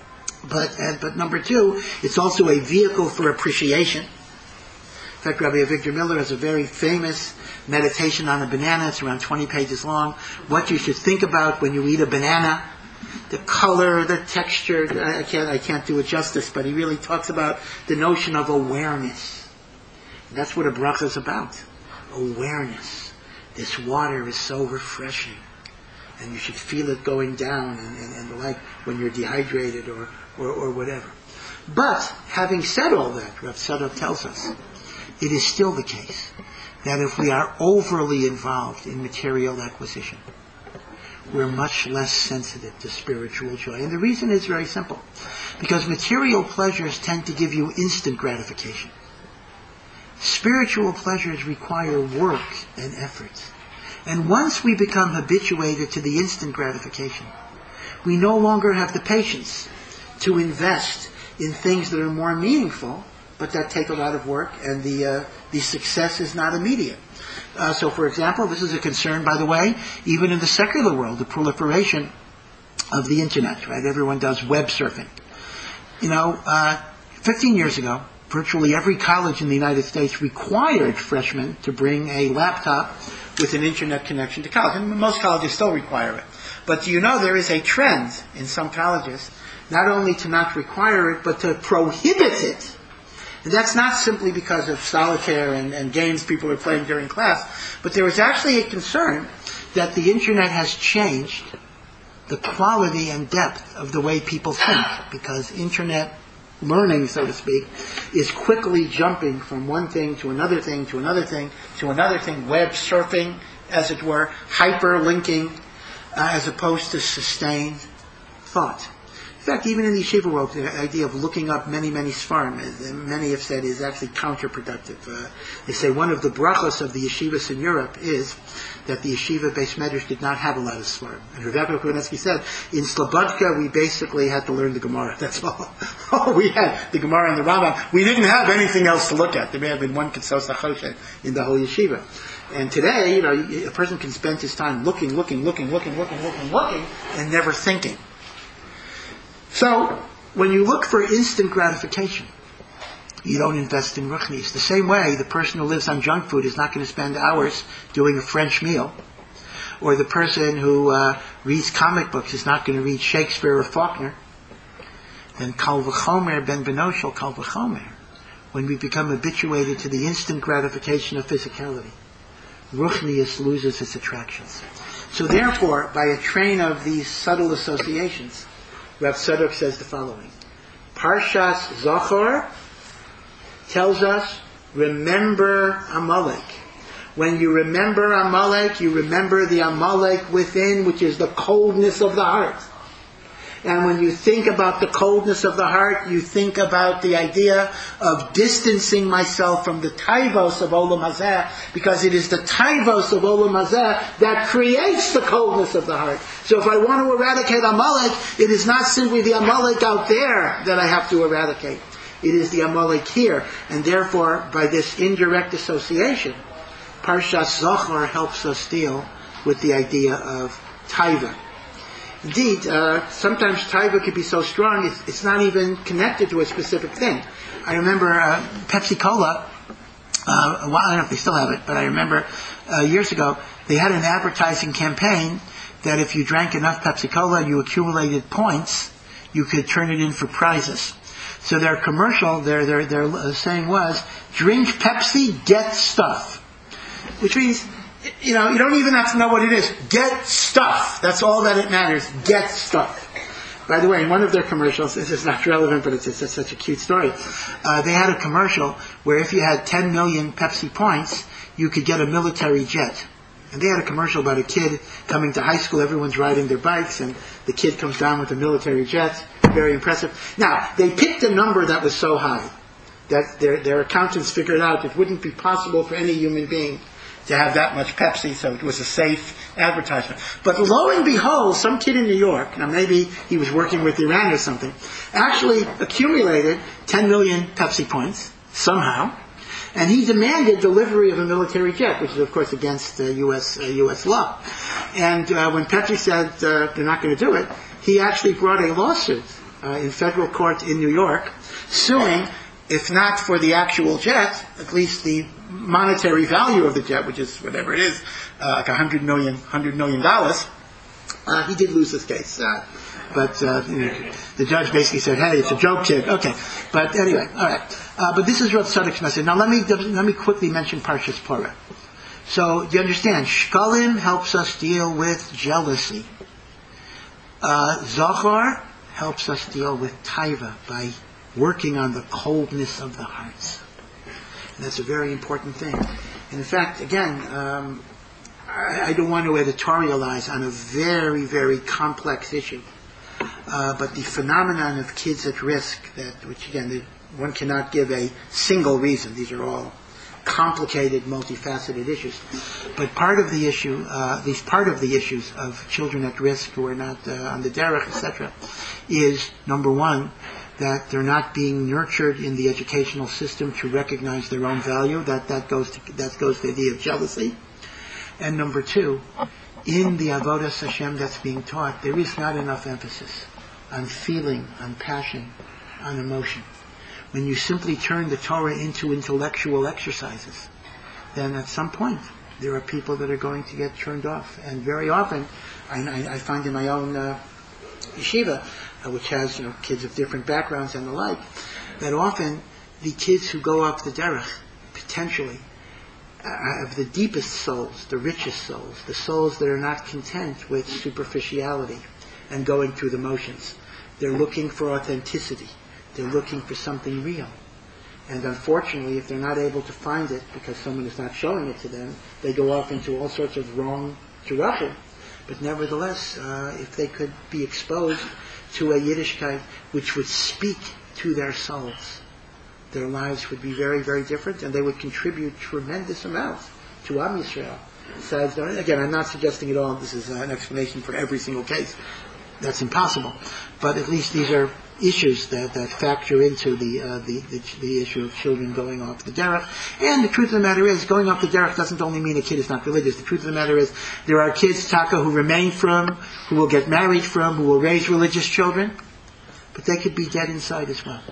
A: But number two, it's also a vehicle for appreciation. In fact, Rabbi Avigdor Miller has a very famous meditation on a banana. It's around 20 pages long. What you should think about when you eat a banana. The color, the texture, I can't do it justice, but he really talks about the notion of awareness. And that's what a bracha is about. Awareness. This water is so refreshing. And you should feel it going down and like when you're dehydrated or whatever. But, having said all that, Rav Tzadok tells us, it is still the case that if we are overly involved in material acquisition, we're much less sensitive to spiritual joy. And the reason is very simple. Because material pleasures tend to give you instant gratification. Spiritual pleasures require work and effort. And once we become habituated to the instant gratification, we no longer have the patience to invest in things that are more meaningful, but that take a lot of work, and the success is not immediate. So, for example, this is a concern, by the way, even in the secular world, the proliferation of the internet, right? Everyone does web surfing. 15 years ago, virtually every college in the United States required freshmen to bring a laptop with an internet connection to college. And most colleges still require it. But there is a trend in some colleges, not only to not require it, but to prohibit it. And that's not simply because of solitaire and games people are playing during class, but there is actually a concern that the internet has changed the quality and depth of the way people think, because internet learning, so to speak, is quickly jumping from one thing to another thing to another thing to another thing, web surfing, as it were, hyperlinking as opposed to sustained thought. In fact, even in the yeshiva world, the idea of looking up many svarim, many have said, is actually counterproductive. They say one of the brachos of the yeshivas in Europe is that the yeshiva Beis Medrash did not have a lot of svarim. And Rav Yaakov Kamenetsky said, in Slobodka we basically had to learn the Gemara. That's all. We had the Gemara and the Rambam. We didn't have anything else to look at. There may have been one Ketsos HaChoshen in the whole yeshiva. And today, a person can spend his time looking, and never thinking. So, when you look for instant gratification, you don't invest in ruchnius. The same way, the person who lives on junk food is not going to spend hours doing a French meal. Or the person who reads comic books is not going to read Shakespeare or Faulkner. Then kal v'chomer ben benoshel kal v'chomer. When we become habituated to the instant gratification of physicality, ruchnius loses its attractions. So therefore, by a train of these subtle associations, Rav Tzadok says the following. Parshas Zachor tells us, remember Amalek. When you remember Amalek, you remember the Amalek within, which is the coldness of the heart. And when you think about the coldness of the heart, you think about the idea of distancing myself from the taivos of Olam Hazeh, because it is the taivos of Olam Hazeh that creates the coldness of the heart. So if I want to eradicate Amalek, it is not simply the Amalek out there that I have to eradicate. It is the Amalek here. And therefore, by this indirect association, Parshas Zachor helps us deal with the idea of taiva. Indeed, sometimes taiva could be so strong, it's not even connected to a specific thing. I remember Pepsi Cola, I don't know if they still have it, but I remember years ago, they had an advertising campaign that if you drank enough Pepsi Cola and you accumulated points, you could turn it in for prizes. So their commercial, their saying was, drink Pepsi, get stuff. Which means, you don't even have to know what it is. Get stuff. That's all that it matters. Get stuff. By the way, in one of their commercials, this is not relevant, but it's such a cute story. They had a commercial where if you had 10 million Pepsi points, you could get a military jet. And they had a commercial about a kid coming to high school. Everyone's riding their bikes, and the kid comes down with a military jet. Very impressive. Now, they picked a number that was so high that their accountants figured out it wouldn't be possible for any human being to have that much Pepsi, so it was a safe advertisement. But lo and behold, some kid in New York, now maybe he was working with Iran or something, actually accumulated 10 million Pepsi points, somehow, and he demanded delivery of a military jet, which is of course against U.S. law. And when Pepsi said they're not going to do it, he actually brought a lawsuit in federal court in New York, suing, if not for the actual jet, at least the monetary value of the jet, which is whatever it is, like $100 million. He did lose this case, but the judge basically said, "Hey, it's a joke, kid." Okay, but anyway, all right. But this is Rav Tzadok's message. Now let me quickly mention Parshas Porah. So do you understand? Shkalim helps us deal with jealousy. Zachor helps us deal with taiva by working on the coldness of the hearts. And that's a very important thing. And in fact, again, I don't want to editorialize on a very, very complex issue. But the phenomenon of kids at risk, which again, one cannot give a single reason. These are all complicated, multifaceted issues. But part of the issue, at least part of the issues of children at risk who are not on the derech, etc., is, number one, that they're not being nurtured in the educational system to recognize their own value. That goes to the idea of jealousy. And number two, in the avodas Hashem that's being taught, there is not enough emphasis on feeling, on passion, on emotion. When you simply turn the Torah into intellectual exercises, then at some point there are people that are going to get turned off. And very often, I find in my own yeshiva, which has kids of different backgrounds and the like, that often the kids who go up the derech, potentially, have the deepest souls, the richest souls, the souls that are not content with superficiality and going through the motions. They're looking for authenticity. They're looking for something real. And unfortunately, if they're not able to find it because someone is not showing it to them, they go off into all sorts of wrong direction. But nevertheless, if they could be exposed to a Yiddishkeit which would speak to their souls, their lives would be very, very different, and they would contribute tremendous amounts to Am Yisrael. Besides, again, I'm not suggesting at all this is an explanation for every single case. That's impossible. But at least these are issues that factor into the issue of children going off the derech. And the truth of the matter is, going off the derech doesn't only mean a kid is not religious. The truth of the matter is, there are kids, Taka, who remain from, who will get married from, who will raise religious children, but they could be dead inside as well.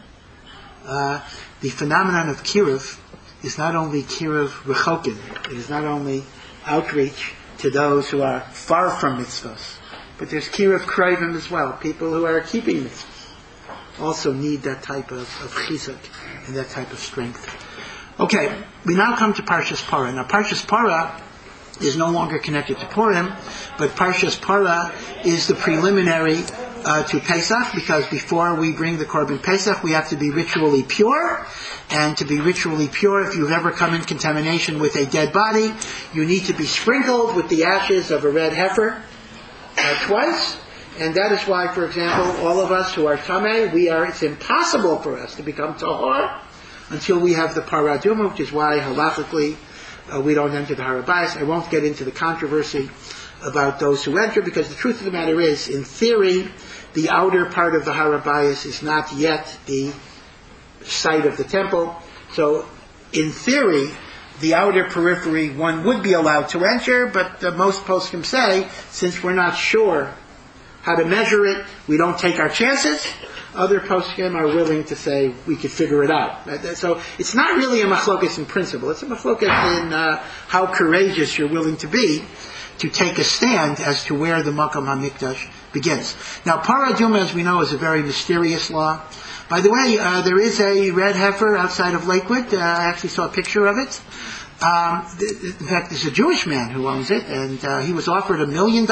A: The phenomenon of kiruv is not only kiruv rechokin, it is not only outreach to those who are far from mitzvahs, but there's kiruv krayvim as well. People who are keeping mitzvahs also need that type of chizuk and that type of strength. Okay, we now come to Parshas Parah. Now, Parshas Parah is no longer connected to Purim, but Parshas Parah is the preliminary to Pesach, because before we bring the Korban Pesach, we have to be ritually pure. And to be ritually pure, if you've ever come in contamination with a dead body, you need to be sprinkled with the ashes of a red heifer twice. And that is why, for example, all of us who are Tameh, it's impossible for us to become Tahor until we have the Parah Adumah, which is why halachically we don't enter the Har HaBayis. I won't get into the controversy about those who enter, because the truth of the matter is, in theory, the outer part of the Har HaBayis is not yet the site of the temple. So, in theory, the outer periphery one would be allowed to enter, but most poskim say, since we're not sure how to measure it, we don't take our chances. Other poskim are willing to say we could figure it out. So it's not really a machlokas in principle. It's a machlokas in how courageous you're willing to be to take a stand as to where the Makam HaMikdash begins. Now, Parah Adumah, as we know, is a very mysterious law. By the way, there is a red heifer outside of Lakewood. I actually saw a picture of it. In fact, there's a Jewish man who owns it, and he was offered $1 million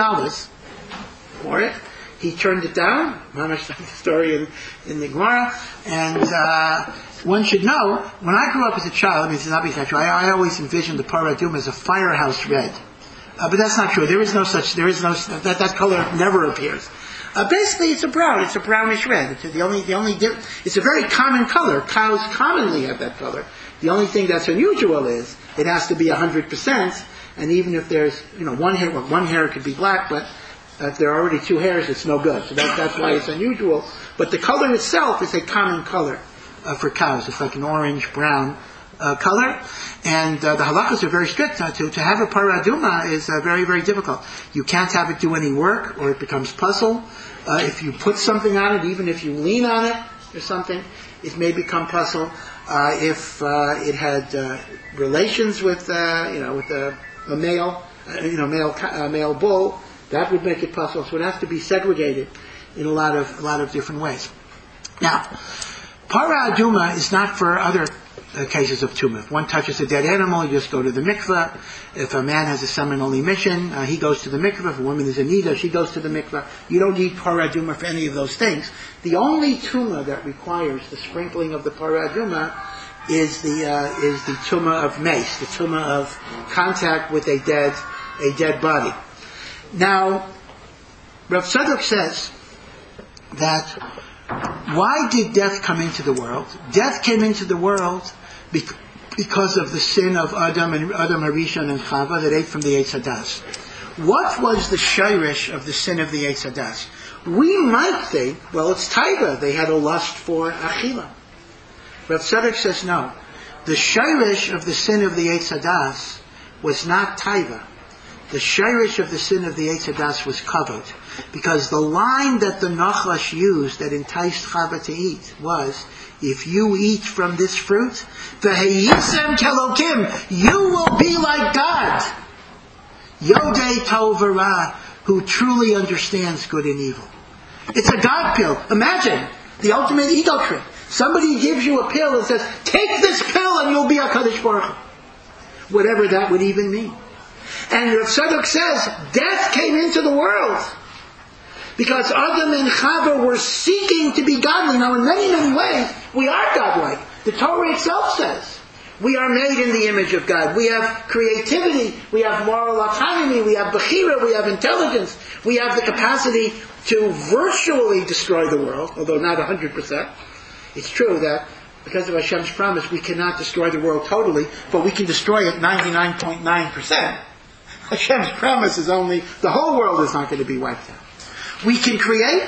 A: for it. He turned it down. Mamash the story in the Gemara. And one should know, when I grew up as a child, I mean, this is not being true, I always envisioned the Parah Adumah as a firehouse red. But that's not true. That color never appears. Basically, it's a brownish red. It's a very common color. Cows commonly have that color. The only thing that's unusual is it has to be 100%, and even if there's, one hair could be black, but if there are already 2 hairs, it's no good. So that's why it's unusual. But the color itself is a common color for cows. It's like an orange-brown color. And the halachas are very strict. To have a Parah Adumah is very, very difficult. You can't have it do any work, or it becomes puzzle. If you put something on it, even if you lean on it or something, it may become puzzle. If it had relations with a male bull, that would make it puzzle. So it has to be segregated in a lot of different ways. Now, Parah Adumah is not for other cases of tumah. If one touches a dead animal, you just go to the mikveh. If a man has a seminal emission, he goes to the mikveh. If a woman is a nida, she goes to the mikveh. You don't need Parah Adumah for any of those things. The only tumah that requires the sprinkling of the Parah Adumah is the tumah of mace, the tumah of contact with a dead body. Now, Rav Tzadok says that why did death come into the world? Death came into the world because of the sin of Adam Harishon and Chava that ate from the Eitz Hadas. What was the shayrish of the sin of the Eitz Hadas? We might think, well, it's taiva. They had a lust for achila. Rav Tzadok says no. The shayrish of the sin of the Eitz Hadas was not taiva. The shayrish of the sin of the Eitz Hadas was kavod. Because the line that the Nachash used that enticed Chava to eat was, if you eat from this fruit, v'heyisem kelokim, you will be like God. Yodei tov v'ra, who truly understands good and evil. It's a God pill. Imagine, the ultimate ego trip. Somebody gives you a pill and says, take this pill and you'll be a Kadosh Baruch Hu. Whatever that would even mean. And Rav Tzadok says, death came into the world because Adam and Chava were seeking to be godly. Now, in many, many ways, we are godlike. The Torah itself says we are made in the image of God. We have creativity, we have moral autonomy, we have bechira, we have intelligence, we have the capacity to virtually destroy the world, although not 100%. It's true that because of Hashem's promise, we cannot destroy the world totally, but we can destroy it 99.9%. Hashem's promise is only the whole world is not going to be wiped out. We can create,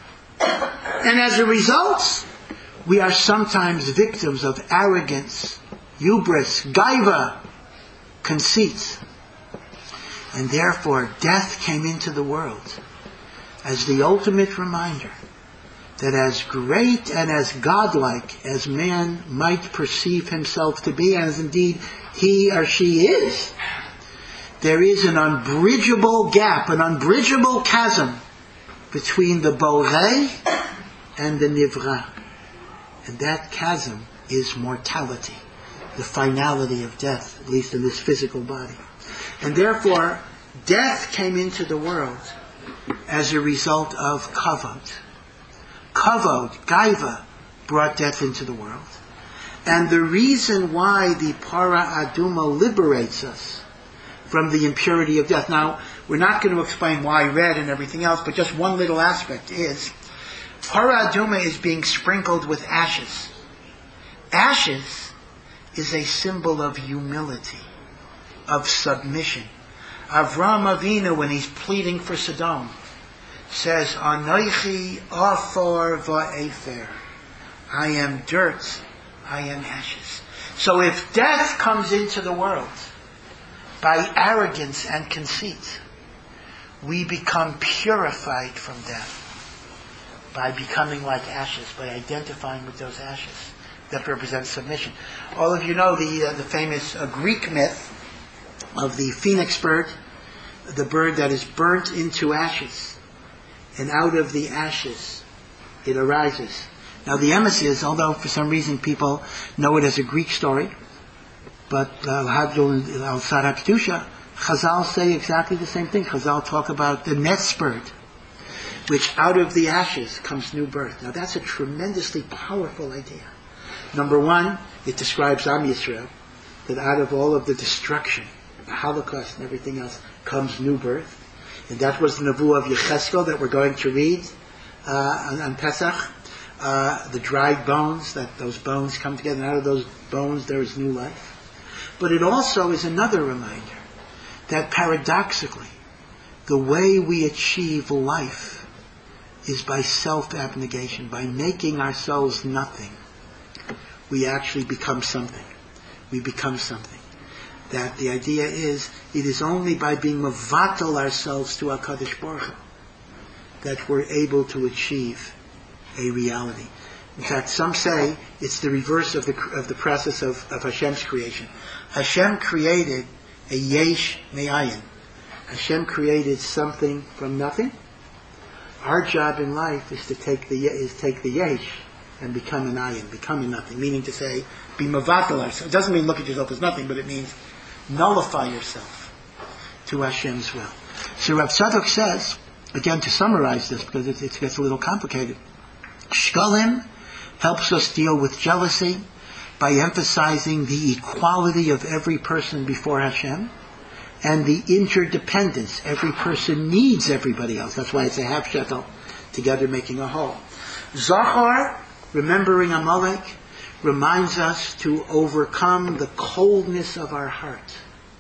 A: and as a result, we are sometimes victims of arrogance, hubris, gaiva, conceit. And therefore, death came into the world as the ultimate reminder that as great and as godlike as man might perceive himself to be, as indeed he or she is, there is an unbridgeable gap, an unbridgeable chasm between the Borei and the Nivra. And that chasm is mortality, the finality of death, at least in this physical body. And therefore, death came into the world as a result of kavod. Kavod, gaiva, brought death into the world. And the reason why the Para Aduma liberates us from the impurity of death. Now, we're not going to explain why red and everything else, but just one little aspect is, Para Aduma is being sprinkled with ashes. Ashes is a symbol of humility, of submission. Avraham Avinu, when he's pleading for Sodom, says, Anoichi afar va'efer. I am dirt, I am ashes. So if death comes into the world by arrogance and conceit, we become purified from death by becoming like ashes, by identifying with those ashes that represent submission. All of you know the famous Greek myth of the phoenix bird, the bird that is burnt into ashes, and out of the ashes it arises. Now the emes is, although for some reason people know it as a Greek story, but Hadlul al Sarat Kedusha, Chazal say exactly the same thing. Chazal talk about the nes bird, which out of the ashes comes new birth. Now that's a tremendously powerful idea. Number one, it describes Am Yisrael, that out of all of the destruction, the Holocaust and everything else, comes new birth. And that was the Nevuah of Yecheskel that we're going to read on Pesach. The dried bones, that those bones come together, and out of those bones there is new life. But it also is another reminder that paradoxically, the way we achieve life is by self-abnegation, by making ourselves nothing. We actually become something. We become something. That the idea is, it is only by being mevatel ourselves to HaKadosh Baruch Hu that we're able to achieve a reality. In fact, some say it's the reverse of the process of Hashem's creation. Hashem created a yesh me'ayin. Hashem created something from nothing. Our job in life is to take the yesh and become an ayin, become a nothing. Meaning to say, be mevatel ourselves. It doesn't mean look at yourself as nothing, but it means nullify yourself to Hashem's will. So Rav Tzadok says, again to summarize this because it gets a little complicated, Shkalim helps us deal with jealousy by emphasizing the equality of every person before Hashem and the interdependence. Every person needs everybody else. That's why it's a half shekel together making a whole. Zachar, remembering Amalek, reminds us to overcome the coldness of our heart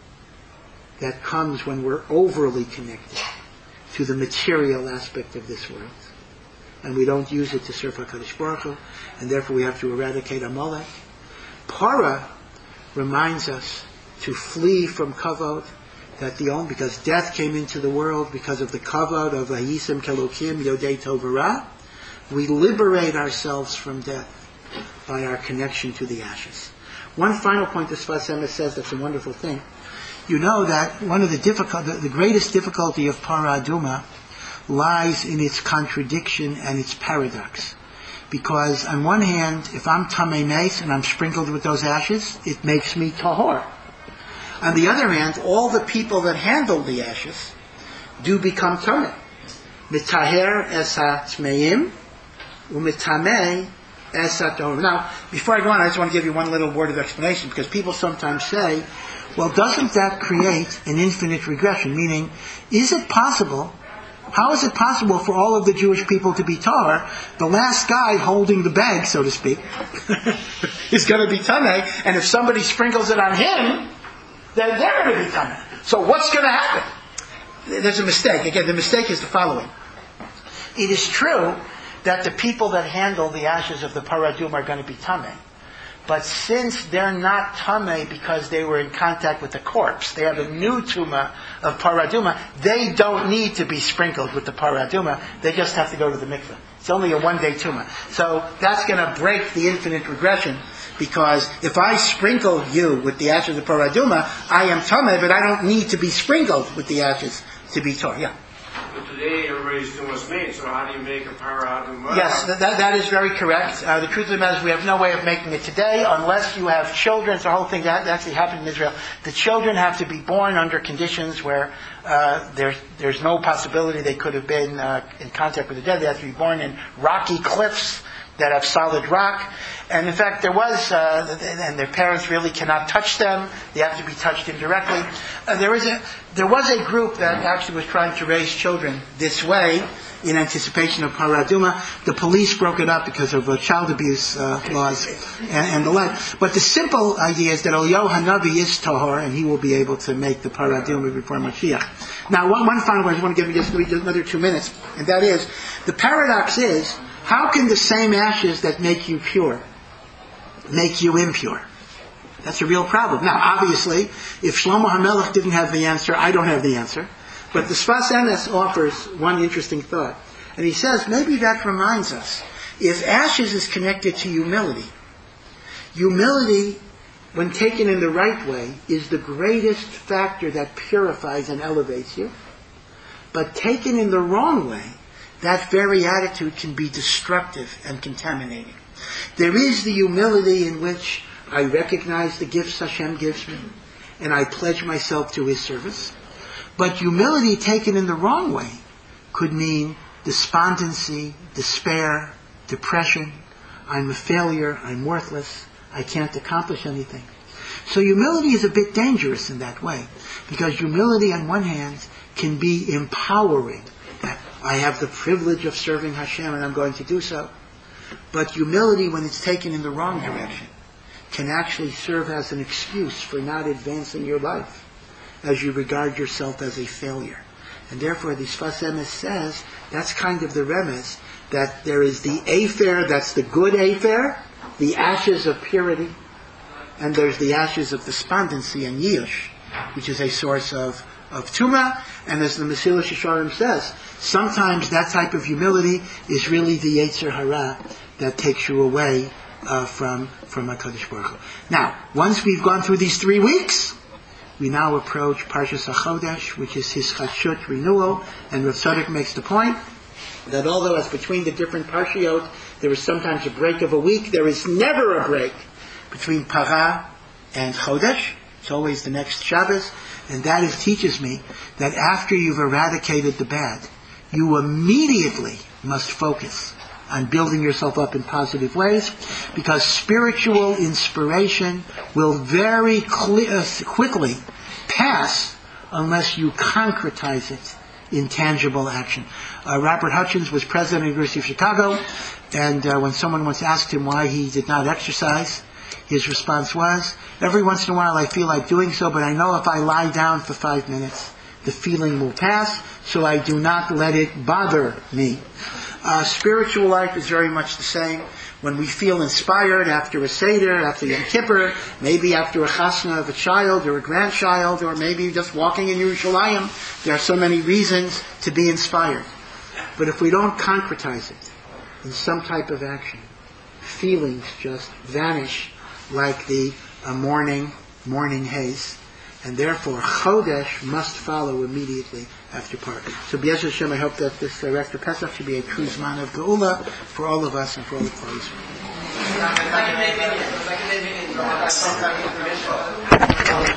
A: that comes when we're overly connected to the material aspect of this world. And we don't use it to serve HaKadosh Baruch Hu, and therefore we have to eradicate Amalek. Para reminds us to flee from kavod, because death came into the world because of the kavod of Vayisem Kelokim Yodei Tovara. We liberate ourselves from death by our connection to the ashes. One final point the Sfas Emes says that's a wonderful thing. You know that one of the greatest difficulty of Para Aduma lies in its contradiction and its paradox. Because on one hand, if I'm Tamei Meis and I'm sprinkled with those ashes, it makes me Tahor. On the other hand, all the people that handle the ashes do become Tamei. Mitaher es ha-tmeim, u'mitamei Esat Tahor. Now, before I go on, I just want to give you one little word of explanation, because people sometimes say, well, doesn't that create an infinite regression? Meaning, how is it possible for all of the Jewish people to be tahor? The last guy holding the bag, so to speak, is going to be tameh, and if somebody sprinkles it on him, then they're going to be tameh. So what's going to happen? There's a mistake. Again, the mistake is the following. It is true that the people that handle the ashes of the paraduma are going to be tameh. But since they're not tameh because they were in contact with the corpse, they have a new tumah of paraduma, they don't need to be sprinkled with the paraduma. They just have to go to the mikveh. It's only a one-day tumah. So that's going to break the infinite regression, because if I sprinkle you with the ashes of paraduma, I am tameh, but I don't need to be sprinkled with the ashes to be tahor. Yeah.
C: But today everybody's tumas made, so how do you make a paraduma?
A: Yes, that is very correct. The truth of the matter is we have no way of making it today unless you have children. It's a whole thing that actually happened in Israel. The children have to be born under conditions where there's no possibility they could have been in contact with the dead. They have to be born in rocky cliffs that have solid rock. And in fact, there was, and their parents really cannot touch them. They have to be touched indirectly. There was a group that actually was trying to raise children this way in anticipation of paraduma. The police broke it up because of child abuse laws and the like. But the simple idea is that Eliyahu Hanavi is tahor, and he will be able to make the paraduma before Mashiach. Now, one final word I want to give you just another 2 minutes, and that is, the paradox is, how can the same ashes that make you pure make you impure? That's a real problem. Now, obviously, if Shlomo HaMelech didn't have the answer, I don't have the answer. But the Sfas Emes offers one interesting thought. And he says, maybe that reminds us, if ashes is connected to humility, when taken in the right way, is the greatest factor that purifies and elevates you. But taken in the wrong way, that very attitude can be destructive and contaminating. There is the humility in which I recognize the gifts Hashem gives me, and I pledge myself to His service. But humility taken in the wrong way could mean despondency, despair, depression. I'm a failure, I'm worthless, I can't accomplish anything. So humility is a bit dangerous in that way, because humility on one hand can be empowering. I have the privilege of serving Hashem and I'm going to do so. But humility, when it's taken in the wrong direction, can actually serve as an excuse for not advancing your life, as you regard yourself as a failure. And therefore, the Sfas Emes says, that's kind of the remez, that there is the afer, that's the good afer, the ashes of purity, and there's the ashes of despondency and yish, which is a source of tumah. And as the Mesilas Yesharim says, sometimes that type of humility is really the Yetzer Hara that takes you away from HaKadosh Baruch Hu. Now, once we've gone through these 3 weeks, we now approach Parshas HaChodesh, which is his Chadshut renewal, and Rav Tzadok makes the point that although as between the different Parshiot there is sometimes a break of a week, there is never a break between Parah and Chodesh. It's always the next Shabbos. And that teaches me that after you've eradicated the bad, you immediately must focus on building yourself up in positive ways, because spiritual inspiration will very quickly pass unless you concretize it in tangible action. Robert Hutchins was president of the University of Chicago, and when someone once asked him why he did not exercise, his response was, every once in a while I feel like doing so, but I know if I lie down for 5 minutes, the feeling will pass, so I do not let it bother me. Spiritual life is very much the same. When we feel inspired after a Seder, after Yom Kippur, maybe after a chasna of a child or a grandchild, or maybe just walking in Yerushalayim, there are so many reasons to be inspired. But if we don't concretize it in some type of action, feelings just vanish like the morning haze. And therefore, Chodesh must follow immediately after Parah. So, B'ez Hashem, I hope that this after Pesach should be a true Zman of Geula for all of us and for all the parties.